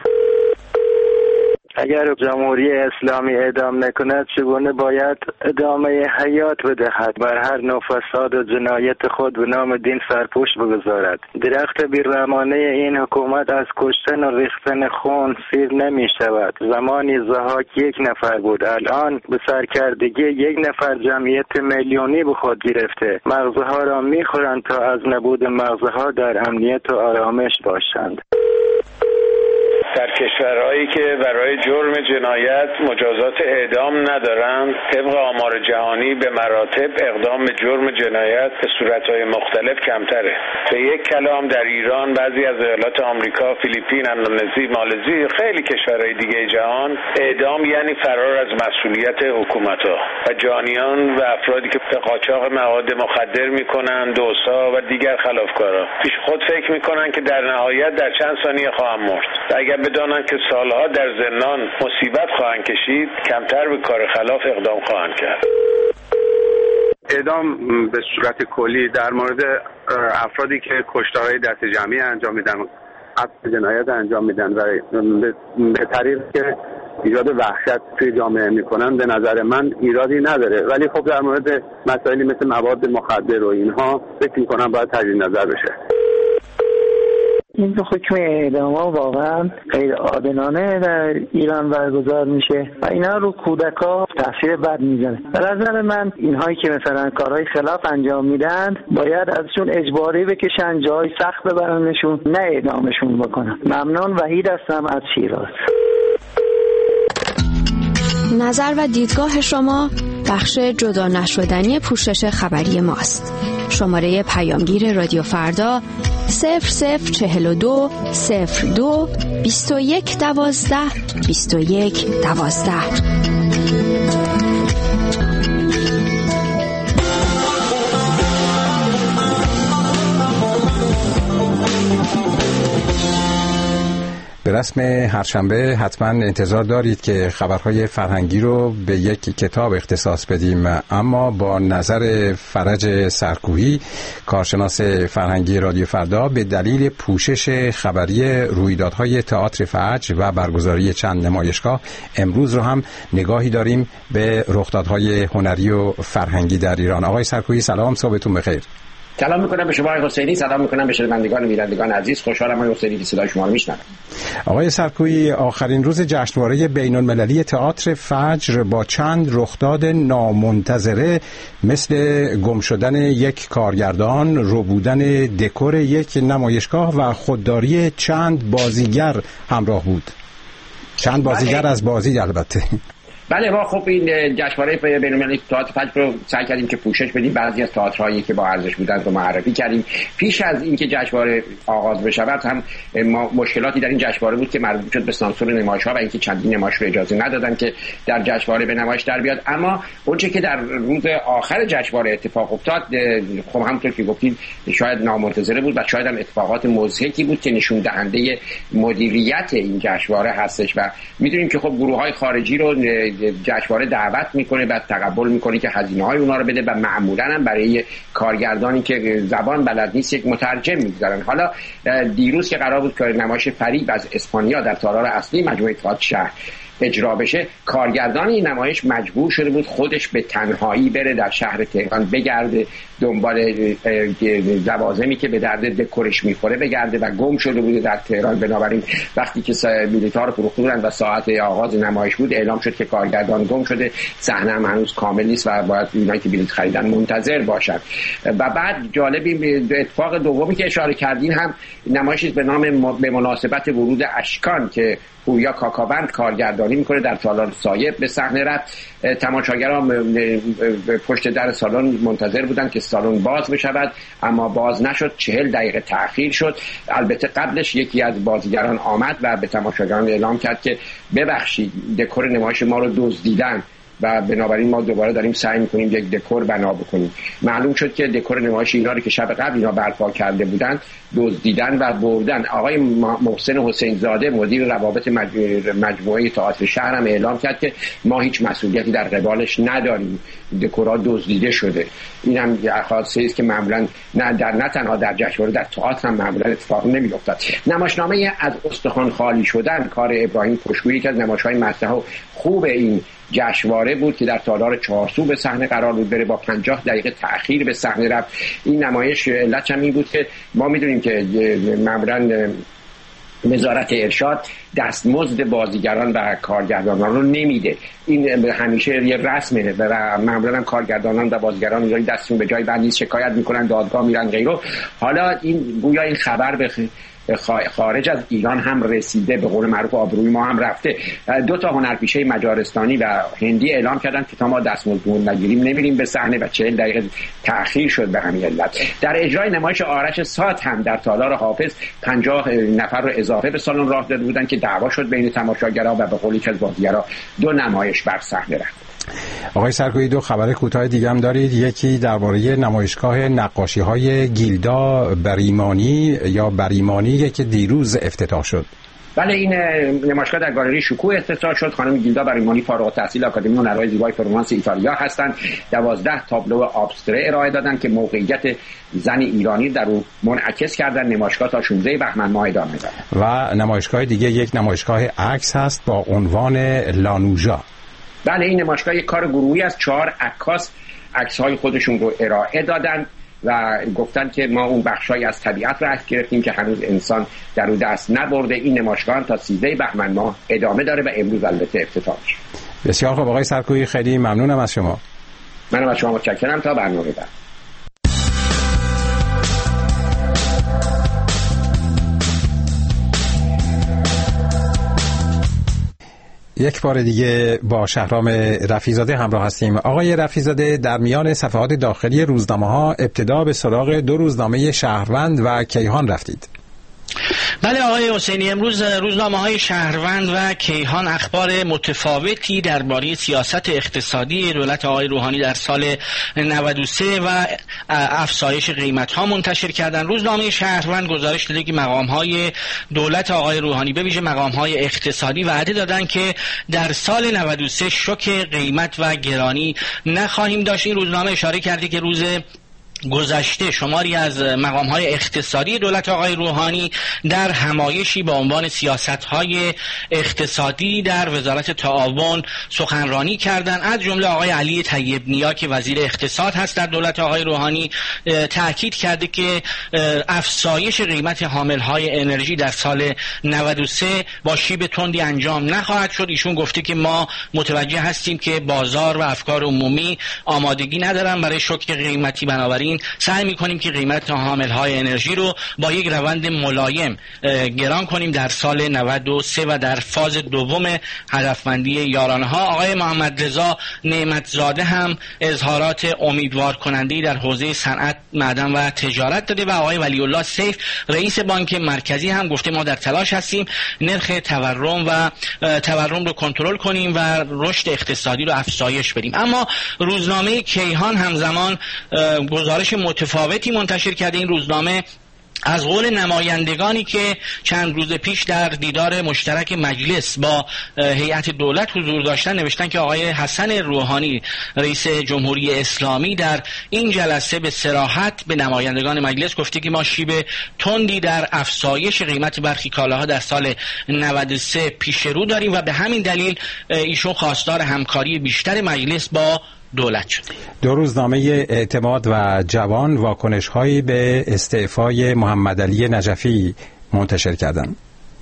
اگر جمهوری اسلامی اعدام نکند چگونه باید ادامه حیات بدهد؟ بر هر نوع فساد و جنایت خود به نام دین سرپوش بگذارد. درخت بیرحمانه این حکومت از کشتن و ریختن خون سیر نمی شود. زمانی ضحاک یک نفر بود، الان به سرکردگی یک نفر جمعیت میلیونی به خود گرفته. مغزها را می خورند تا از نبود مغزها در امنیت و آرامش باشند. در کشورهایی که برای جرم جنایت مجازات اعدام ندارند، طبق آمار جهانی به مراتب اقدام به جرم جنایت به صورتهای مختلف کمتره. به یک کلام در ایران، بعضی از ایالات آمریکا، فیلیپین، اندونزی، مالزی، خیلی کشورهای دیگه جهان، اعدام یعنی فرار از مسئولیت حکومت‌ها و جانیان و افرادی که به قاچاق مواد مخدر میکنن، دوسا و دیگر خلافکارا. پیش خود فکر میکنن که در نهایت در چند ثانیه خواهم مرد. و اگر بدانند که سالها در زندان مصیبت خواهند کشید، کمتر به کار خلاف اقدام خواهند کرد. اعدام به صورت کلی در مورد افرادی که کشتارهای دست جمعی انجام میدن، قتل جنایت انجام میدن و به طریقی که ایجاد وحشت توی جامعه میکنن، به نظر من ایرادی نداره. ولی خب در مورد مسائلی مثل مواد مخدر و اینها فکر میکنم باید تجدید نظر بشه. این حکم اعدام ها واقعا غیر عادلانه در ایران برگزار میشه و اینا رو کودکا تاثیر بد میزنه. به نظر من اینهایی که مثلا کارهای خلاف انجام میدن باید ازشون اجباری بکشن، جای سخت ببرنشون، نه اعدامشون بکنن. ممنون. وحید هستم از شیراز. نظر و دیدگاه شما بخش جدا نشدنی پوشش خبری ماست. شماره پیامگیر رادیو فردا صفر صفر چهل و دو صفر دو بیست و یک دوازده بیست و یک دوازده. به رسم هر شنبه حتما انتظار دارید که خبرهای فرهنگی رو به یک کتاب اختصاص بدیم، اما با نظر فرج سرکویی کارشناس فرهنگی رادیو فردا به دلیل پوشش خبری رویدادهای تئاتر فجر و برگزاری چند نمایشگاه امروز رو هم نگاهی داریم به رخدادهای هنری و فرهنگی در ایران. آقای سرکویی سلام، صبحتون بخیر. سلام میکنم به شما آقای حسینی، سلام میکنم به شنوندگان و بینندگان عزیز. خوشحالم آقای حسینی که صدای شما رو میشنوم. آقای سرکویی، آخرین روز جشنواره بین‌المللی تئاتر فجر با چند رخداد نامنتظره مثل گم شدن یک کارگردان، ربودن دکور یک نمایشگاه و خودداری چند بازیگر همراه بود. چند بازیگر از بازی البته. بله، ما خب این جشنواره بین‌المللی تئاتر فجر رو سعی کردیم که پوشش بدیم، بعضی از تئاترهایی که با ارزش بودن رو معرفی کردیم. پیش از اینکه جشنواره آغاز بشود هم ما مشکلاتی در این جشنواره بود که مربوط شد به سانسور نمایش‌ها و اینکه چندین نمایش رو اجازه ندادن که در جشنواره به نمایش در بیاد. اما اونچه که در روز آخر جشنواره اتفاق افتاد خب همونطور که گفتید شاید نامنتظره بود و شاید هم اتفاقات مضحکی بود که نشون دهنده مدیریت این جشنواره هستش و می‌دونیم که خب گروه‌های خارجی رو جشنواره دعوت میکنه، بعد تقبل میکنه که هزینه‌های اونا رو بده و معمولاً هم برای کارگردانی که زبان بلد نیست یک مترجم میگذارن. حالا دیروز که قرار بود که نمایش فریب از اسپانیا در تالار اصلی مجموعه تئاتر شهر اجرا بشه، کارگردان این نمایش مجبور شده بود خودش به تنهایی بره در شهر تهران بگرده دنبال لوازمی که به درد دکورش میخوره بگرده و گم شده بود در تهران. بنابراین وقتی که بلیط‌ها رو فروخته بودن و ساعت آغاز نمایش بود اعلام شد که کارگردان گم شده، صحنه هم هنوز کامل نیست و باید اونایی که بلیط خریدن منتظر باشن. و بعد جالبی اتفاق دومی که اشاره کردین هم نمایشی به نام به مناسبت ورود اشکان که پویا کاکاوند کارگردانی میکنه در تالار سایه به صحنه رفت. تماشاگران پشت در سالن منتظر بودن که سالن باز بشود اما باز نشد، چهل دقیقه تأخیر شد. البته قبلش یکی از بازیگران آمد و به تماشاگران اعلام کرد که ببخشید دکور نمایش ما رو دزدیدن و بنابراین ما دوباره داریم سعی میکنیم یک دکور بنا بکنیم. معلوم شد که دکور نمایش اینا رو که شب قبل اینا برپا کرده بودن دزدیدن و بردن. آقای محسن حسین زاده مدیر روابط مجموعه تئاتر شهر هم اعلام کرد که ما هیچ مسئولیتی در قبالش نداریم، دکورها دزدیده شده. این هم حادثه است که معمولا نه در نه تنها در جشنواره در تئاتر هم معمولا اتفاق نمی‌افتاد. نمایشنامه از استخوان خالی شدن کار ابراهیم پشگویی که از نمایش‌های مطرح و خوب این جشنواره بود که در تالار چهارسو به صحنه قرار بود بره، با پنجاه دقیقه تأخیر به صحنه رفت. این نمایش علتش هم این بود که ما میدونیم که معمولا وزارت ارشاد دستمزد بازیگران و کارگردانان رو نمیده. این همیشه یه رسمه و معمولا هم کارگردانان و بازیگران اونجوری دستشون به جای بند نیست، شکایت میکنن، دادگاه میرن غیره. حالا این گویا این خبر به خارج از ایران هم رسیده، به قول معروف آبروی ما هم رفته. دو تا هنرپیشه مجارستانی و هندی اعلام کردن که تا ما دستمزد نگیریم نمیریم به صحنه و چهل دقیقه تأخیر شد به همین علت. در اجرای نمایش آرش سات هم در تالار حافظ پنجاه نفر رو اضافه به سالن راه داده بودن که دعوا شد بین تماشاگرها و به قول یکی از بازیگرا دو نمایش بر صحنه رفت. آقای سرکویی، دو خبر کوتاه دیگه هم دارید. یکی درباره نمایشگاه نقاشی‌های گیلدا بریمانی یا بریمانی که دیروز افتتاح شد. بله، این نمایشگاه در گالری شکوه افتتاح شد. خانم گیلدا بریمانی فارغ التحصیل آکادمی هنرهای زیبای فلورانس ایتالیا هستند. دوازده تابلو ابستره ارائه دادن که موقعیت زن ایرانی در او منعکس کردن. نمایشگاه تا شانزده بهمن ماه ادامه داره. و نمایشگاه دیگه یک نمایشگاه عکس هست با عنوان لانوژا. بله، این نمایشگاه یک کار گروهی از چهار عکاس عکس‌های خودشون رو ارائه دادن و گفتن که ما اون بخشایی از طبیعت رو عکس گرفتیم که هنوز انسان در اون دست نبرده. این نمایشگاه تا سیزده بهمن ماه ادامه داره و امروز البته افتتاح میشه. بسیار خوب آقای سرکویی، خیلی ممنونم از شما. منم از شما متشکرم. تا برنامه بعد. یک بار دیگه با شهرام رفیزاده همراه هستیم. آقای رفیزاده، در میان صفحات داخلی روزنامه‌ها ابتدا به سراغ دو روزنامه شهروند و کیهان رفتید. بله آقای حسینی، امروز روزنامه‌های شهروند و کیهان اخبار متفاوتی درباره سیاست اقتصادی دولت آقای روحانی در سال نود و سه و افزایش قیمت‌ها منتشر کردند. روزنامه شهروند گزارش داده که مقام‌های دولت آقای روحانی به ویژه مقام‌های اقتصادی وعده دادند که در سال نود و سه شوک قیمت و گرانی نخواهیم داشت. این روزنامه اشاره کرده که روز گذشته شماری از مقام‌های اقتصادی دولت آقای روحانی در همایشی با عنوان سیاست‌های اقتصادی در وزارت تعاون سخنرانی کردند. از جمله آقای علی طیب نیا که وزیر اقتصاد هست در دولت آقای روحانی تاکید کرده که افزایش قیمت حامل‌های انرژی در سال نود و سه با شیب تندی انجام نخواهد شد. ایشون گفته که ما متوجه هستیم که بازار و افکار عمومی آمادگی ندارن برای شوک قیمتی، بنابراین سعی می‌کنیم که قیمت حامل‌های انرژی رو با یک روند ملایم گران کنیم در سال نود و سه و در فاز دوم هدفمندی یارانه‌ها. آقای محمد رضا نعمتزاده هم اظهارات امیدوار کننده‌ای در حوزه صنعت، معدن و تجارت داده و آقای ولی الله سیف رئیس بانک مرکزی هم گفته ما در تلاش هستیم نرخ تورم و تورم رو کنترل کنیم و رشد اقتصادی رو افزایش بدیم. اما روزنامه کیهان همزمان گزارش متفاوتی منتشر کرده. این روزنامه از قول نمایندگانی که چند روز پیش در دیدار مشترک مجلس با هیئت دولت حضور داشتن نوشتن که آقای حسن روحانی رئیس جمهوری اسلامی در این جلسه به صراحت به نمایندگان مجلس گفته که ما شیب تندی در افزایش قیمت برخی کالاها در سال نود و سه پیش رو داریم و به همین دلیل ایشون خواستار همکاری بیشتر مجلس با دولت شد. دو روزنامه اعتماد و جوان واکنش‌هایی به استعفای محمد علی نجفی منتشر کردند.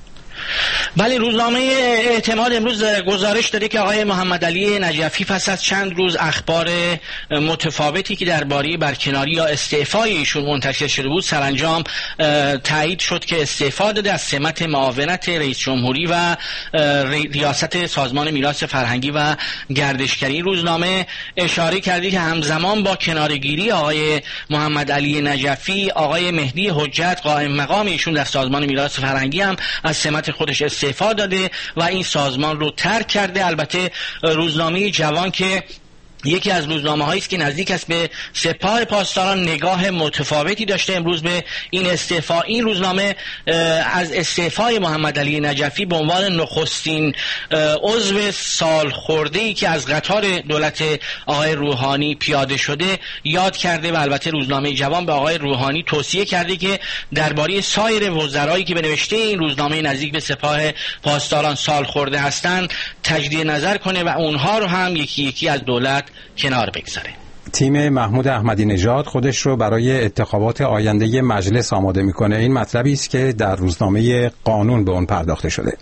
بله، روزنامه اعتماد امروز گزارش داده که آقای محمد علی نجفی پس از چند روز اخبار متفاوتی که درباره برکناری یا استعفای ایشون منتشر شده بود سرانجام تایید شد که استعفا داده از سمت معاونت رئیس جمهوری و ریاست سازمان میراث فرهنگی و گردشگری. روزنامه اشاره کرده که همزمان با کنارگیری آقای محمد علی نجفی، آقای مهدی حجت قائم مقام ایشون در سازمان میراث فرهنگی هم از سمت خودش استعفا داده و این سازمان رو ترک کرده. البته روزنامه جوان که یکی از روزنامه‌هایی است که نزدیک است به سپاه پاسداران نگاه متفاوتی داشته امروز به این استعفا. این روزنامه از استعفای محمد علی نجفی به عنوان نخستین عضو سال خورده‌ای که از قطار دولت آقای روحانی پیاده شده یاد کرده و البته روزنامه جوان به آقای روحانی توصیه کرده که درباره سایر وزرایی که به نوشته این روزنامه نزدیک به سپاه پاسداران سال خورده هستند تجدید نظر کنه و اونها رو هم یکی یکی از دولت کنار بگذاره. تیم محمود احمدی نژاد خودش رو برای انتخابات آینده مجلس آماده میکنه. این مطلبی است که در روزنامه قانون به اون پرداخته شده.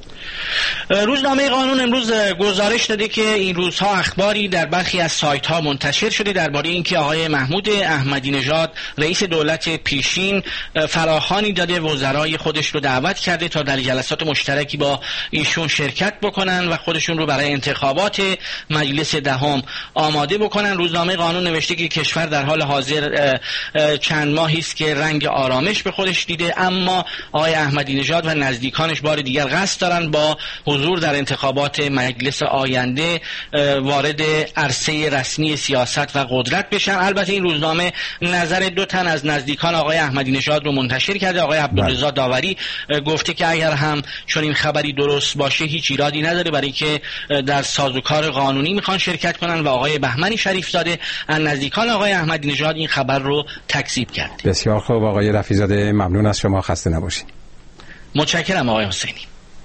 روزنامه قانون امروز گزارش داده که این روزها اخباری در برخی از سایت ها منتشر شده درباره اینکه آقای محمود احمدی نژاد رئیس دولت پیشین فراخوانی داده وزرای خودش رو دعوت کرده تا در جلسات مشترکی با ایشون شرکت بکنن و خودشون رو برای انتخابات مجلس دهم آماده بکنن. روزنامه قانون نوشته که کشور در حال حاضر چند ماهی است که رنگ آرامش به خودش دیده، اما آقای احمدی نژاد و نزدیکانش بار دیگر قصد دارن با حضور در انتخابات مجلس آینده وارد عرصه رسمی سیاست و قدرت بشن. البته این روزنامه نظر دو تن از نزدیکان آقای احمدی نژاد رو منتشر کرده. آقای عبدالرضا داوری گفته که اگر هم چون این خبری درست باشه هیچ ایرادی نداره برای که در سازوکار قانونی میخوان شرکت کنن و آقای بهمنی شریف زاده از نزدیکان آقای احمدی نژاد این خبر رو تکذیب کرد. بسیار خوب آقای رفیع زاده، ممنون از شما، خسته نباشید. متشکرم آقای حسینی.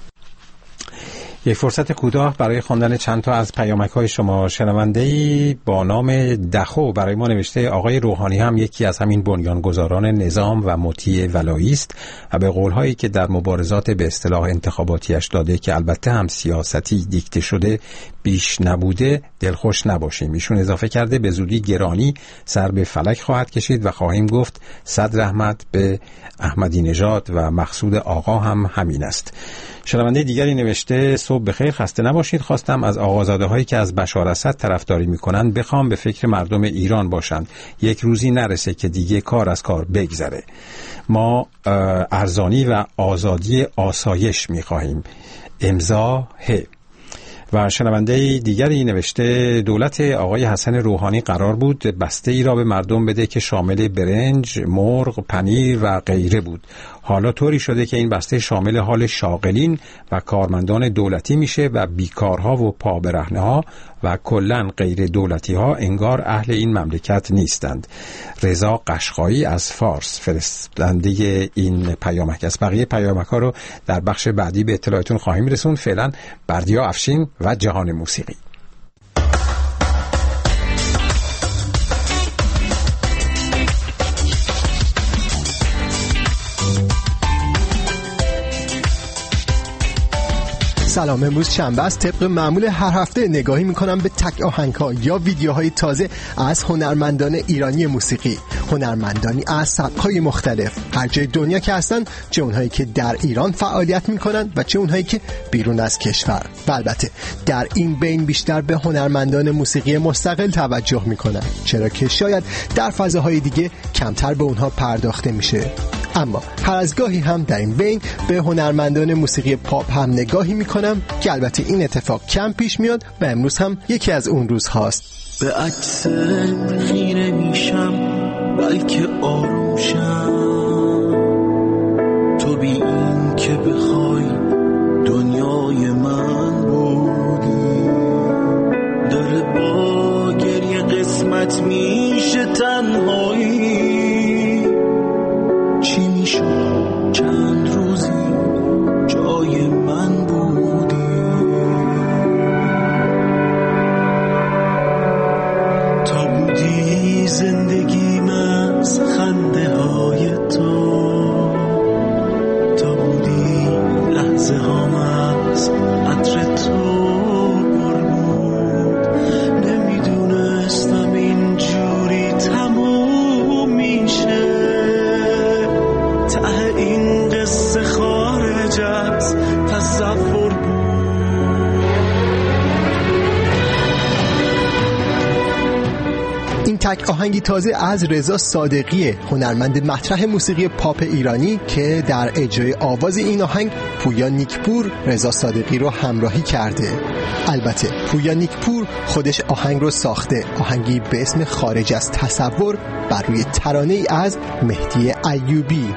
یک فرصت کوتاه برای خواندن چند تا از پیامک‌های شما. شنونده‌ای با نام دخو برای ما نوشته آقای روحانی هم یکی از همین بنیانگذاران نظام و مطیع ولایی است و به قول‌هایی که در مبارزات به اصطلاح انتخاباتیش داده که البته هم سیاستی دیکته شده بیش نبوده دلخوش نباشیم. ایشون اضافه کرده به زودی گرانی سر به فلک خواهد کشید و خواهیم گفت صد رحمت به احمدی نژاد و مقصود آقا هم همین است. شنونده دیگری نوشته صبح بخیر، خسته نباشید. خواستم از آقازاده هایی که از بشار اسد طرفداری میکنن بخوام به فکر مردم ایران باشند. یک روزی نرسه که دیگه کار از کار بگذره. ما ارزانی و آزادی آسایش میخواهیم. امضا ه. و شنونده دیگری نوشته دولت آقای حسن روحانی قرار بود بسته ای را به مردم بده که شامل برنج، مرغ، پنیر و غیره بود. حالا طوری شده که این بسته شامل حال شاغلین و کارمندان دولتی میشه و بیکارها و پابرهنه ها و کلن غیر دولتی ها انگار اهل این مملکت نیستند. رضا قشقایی از فارس فرستنده این پیامک است. بقیه پیامک ها رو در بخش بعدی به اطلاعتون خواهیم رسوند. فعلا بردیا افشین و جهان موسیقی. سلام، امروز شنبه است. طبق معمول هر هفته نگاهی میکنم به تک آهنگ‌ها یا ویدیوهای تازه از هنرمندان ایرانی موسیقی. هنرمندانی از سبک‌های مختلف، هر جای دنیا که هستن، چه اونهایی که در ایران فعالیت میکنن و چه اونهایی که بیرون از کشور. و البته در این بین بیشتر به هنرمندان موسیقی مستقل توجه میکنن، چرا که شاید در فضاهای دیگه کمتر به اونها پرداخته میشه. اما هر از گاهی هم در این بین به هنرمندان موسیقی پاپ هم نگاهی میکنم که البته این اتفاق کم پیش میاد و امروز هم یکی از اون روز هاست. به عکس خیره میشم بلکه آروم شم، تو بی این که بخوای دنیای من بودی، داره با گریه قسمت میشه تنهایی، چی میشد چند روزی جای من بودی، تا بودی زندگیم از خنده های تو، تا بودی لحظه هام از عطر تو پر بود، نمیدونستم این جوری تموم میشه، ته این قصه خارج از تصور بود. این تک آهنگی تازه از رضا صادقی، هنرمند مطرح موسیقی پاپ ایرانی که در اجرای آواز این آهنگ پویا نیکپور رضا صادقی رو همراهی کرده. البته پویا نیکپور خودش آهنگ رو ساخته، آهنگی به اسم خارج از تصور بر روی ترانه ای از مهدی ایوبی.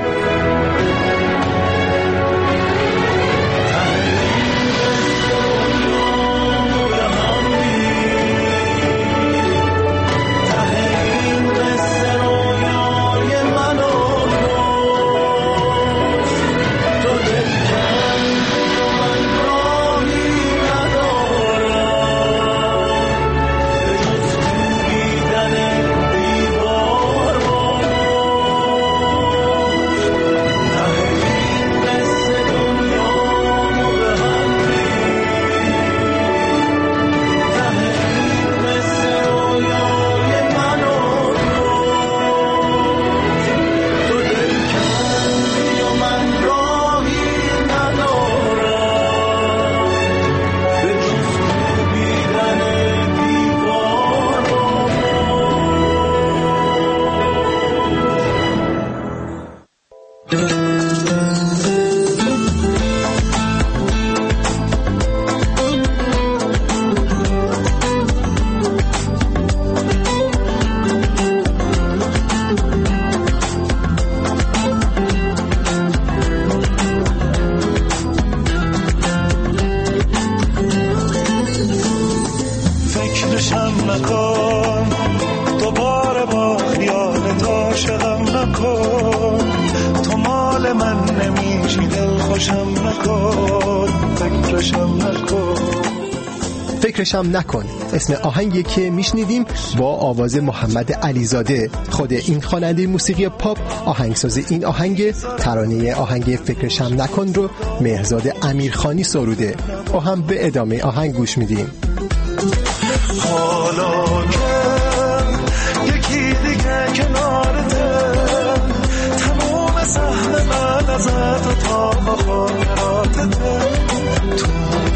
فکرشم نکن اسم آهنگی که میشنیدیم با آواز محمد علیزاده. خود این خواننده موسیقی پاپ آهنگساز این آهنگ، ترانه آهنگ فکرشم نکن رو مهرزاد امیرخانی سروده. با هم به ادامه آهنگ گوش میدیم. حالا که یکی دیگه کنارته، تمام سهم من ازت و تا خاطراتته، تو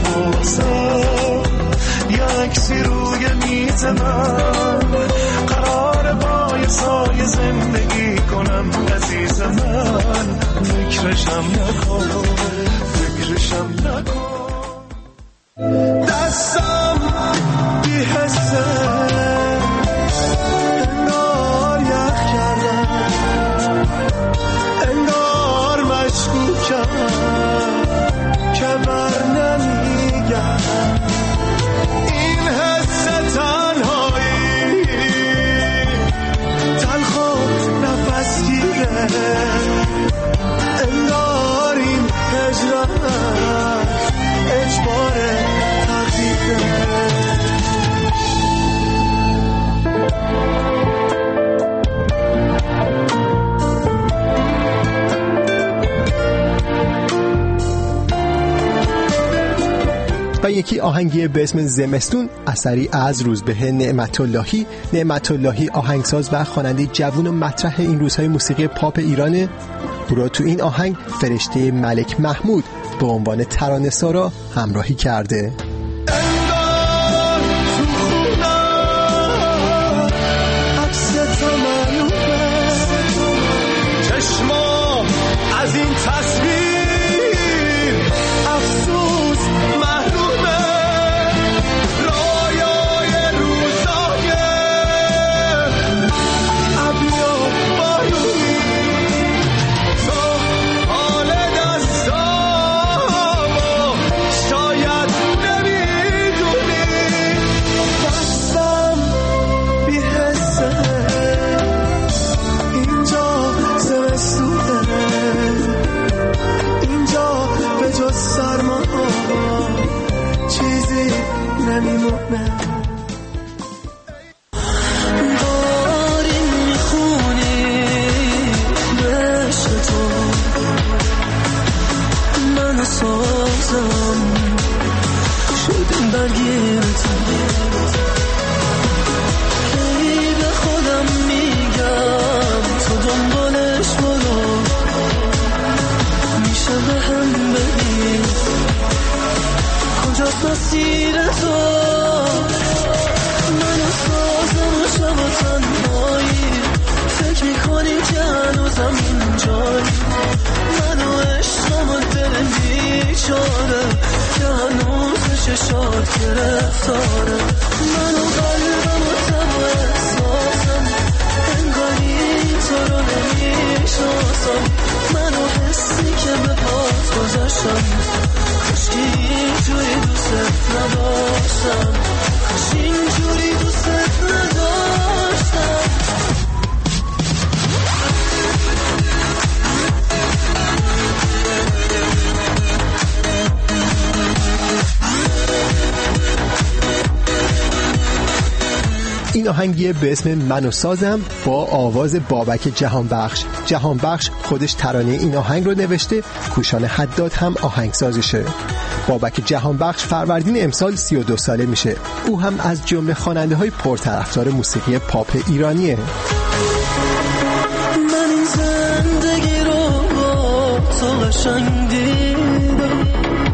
عزیز من، قرار با یه سایه زندگی کنم عزیز من، فکرشم نکن فکرشم نکن. دستم بی حسه انگار یخ کردم، انگار مشکوکم که بر نمیگم. این حس تنهایی تلخ و نفس گیره، انگار این هجران اجبار تقدیره. و یکی آهنگی به اسم زمستون، اثری از روزبه نعمت اللهی. نعمت اللهی آهنگساز و خواننده جوان و مطرح این روزهای موسیقی پاپ ایرانه. او را تو این آهنگ فرشته ملک محمود به عنوان ترانه‌سرا همراهی کرده. از این تصویر افسوس محرومه، رایای روزای ابری و بارونی، تو حال دستامو شاید نمیدونی. دستم بی حسه اینجا زمستونه، اینجا به جز سرما چیزی نمیمونه. داری میخونی به عشق تو منو سازم، شدیم درگیر تو. هی به خودم میگم تو دنبالش برو، میشه به هم بدی کجاست مسیر تو. منو سازم و شب و تنهایی فکر میکنی که هنوزم اینجایی، منو عشقم و دل بیچاره که هنوز چشات گرفتاره. منو قلبم و تب و احساسم انگاری تو رو نمیشناسم، منو حسی که به پات گذاشتم کاش اینجوری دوست نداشتم، کاش اینجوری دوست نداشتم. این آهنگی به اسم منو سازم با آواز بابک جهانبخش. جهانبخش خودش ترانه این آهنگ رو نوشته، کوشان حداد هم آهنگسازشه. بابک جهانبخش فروردین امسال سی و دو ساله میشه. او هم از جمله خواننده های پرطرفدار موسیقی پاپ ایرانیه. من این زندگی رو با تو قشنگ دیدم،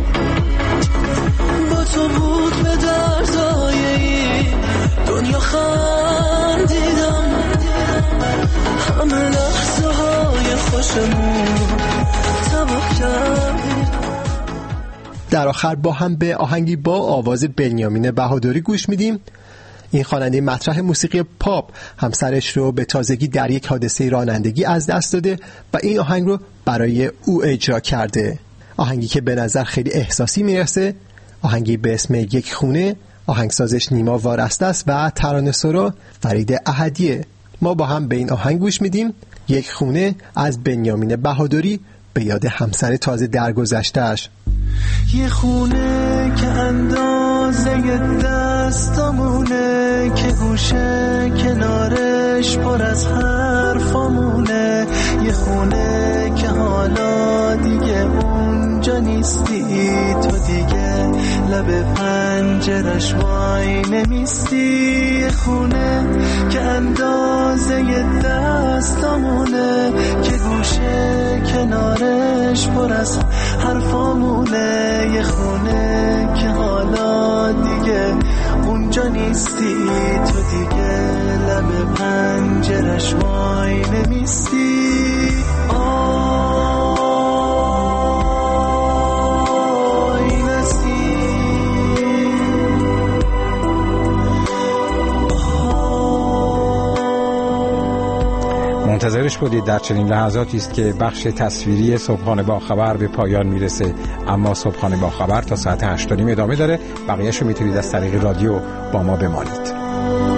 با تو بود به دردای دنیا خندیدم، همه لحظه های خوشمون تباه کردیم. در آخر با هم به آهنگی با آواز بنیامین بهادری گوش میدیم. این خواننده مطرح موسیقی پاپ همسرش رو به تازگی در یک حادثه رانندگی از دست داده و این آهنگ رو برای او اجرا کرده. آهنگی که به نظر خیلی احساسی میرسه، آهنگی به اسم یک خونه. آهنگسازش نیما وارسته است و ترانه‌سرا فرید احدیه. ما با هم به این آهنگ گوش میدیم، یک خونه از بنیامین بهادری به یاد همسر تازه درگذشته‌اش. یه خونه که اندازه دستامونه، که گوشه کنارش پر از حرفامونه، یه خونه که حالا دیگه اونجا نیستی، تو دیگه لب پنجرش وای نمیستی، یه خونه که اندازه دستامونه، که گوشه کنارش پر از حرفامونه، یه خونه که حالا دیگه اونجا نیستی، تو دیگه لب پنجرش وای نمیستی. منتظرش بودید. در چنین لحظاتی است که بخش تصویری صبحانه با خبر به پایان میرسه، اما صبحانه با خبر تا ساعت هشت و نیم ادامه داره. بقیه‌شو میتونید از طریق رادیو با ما بمانید.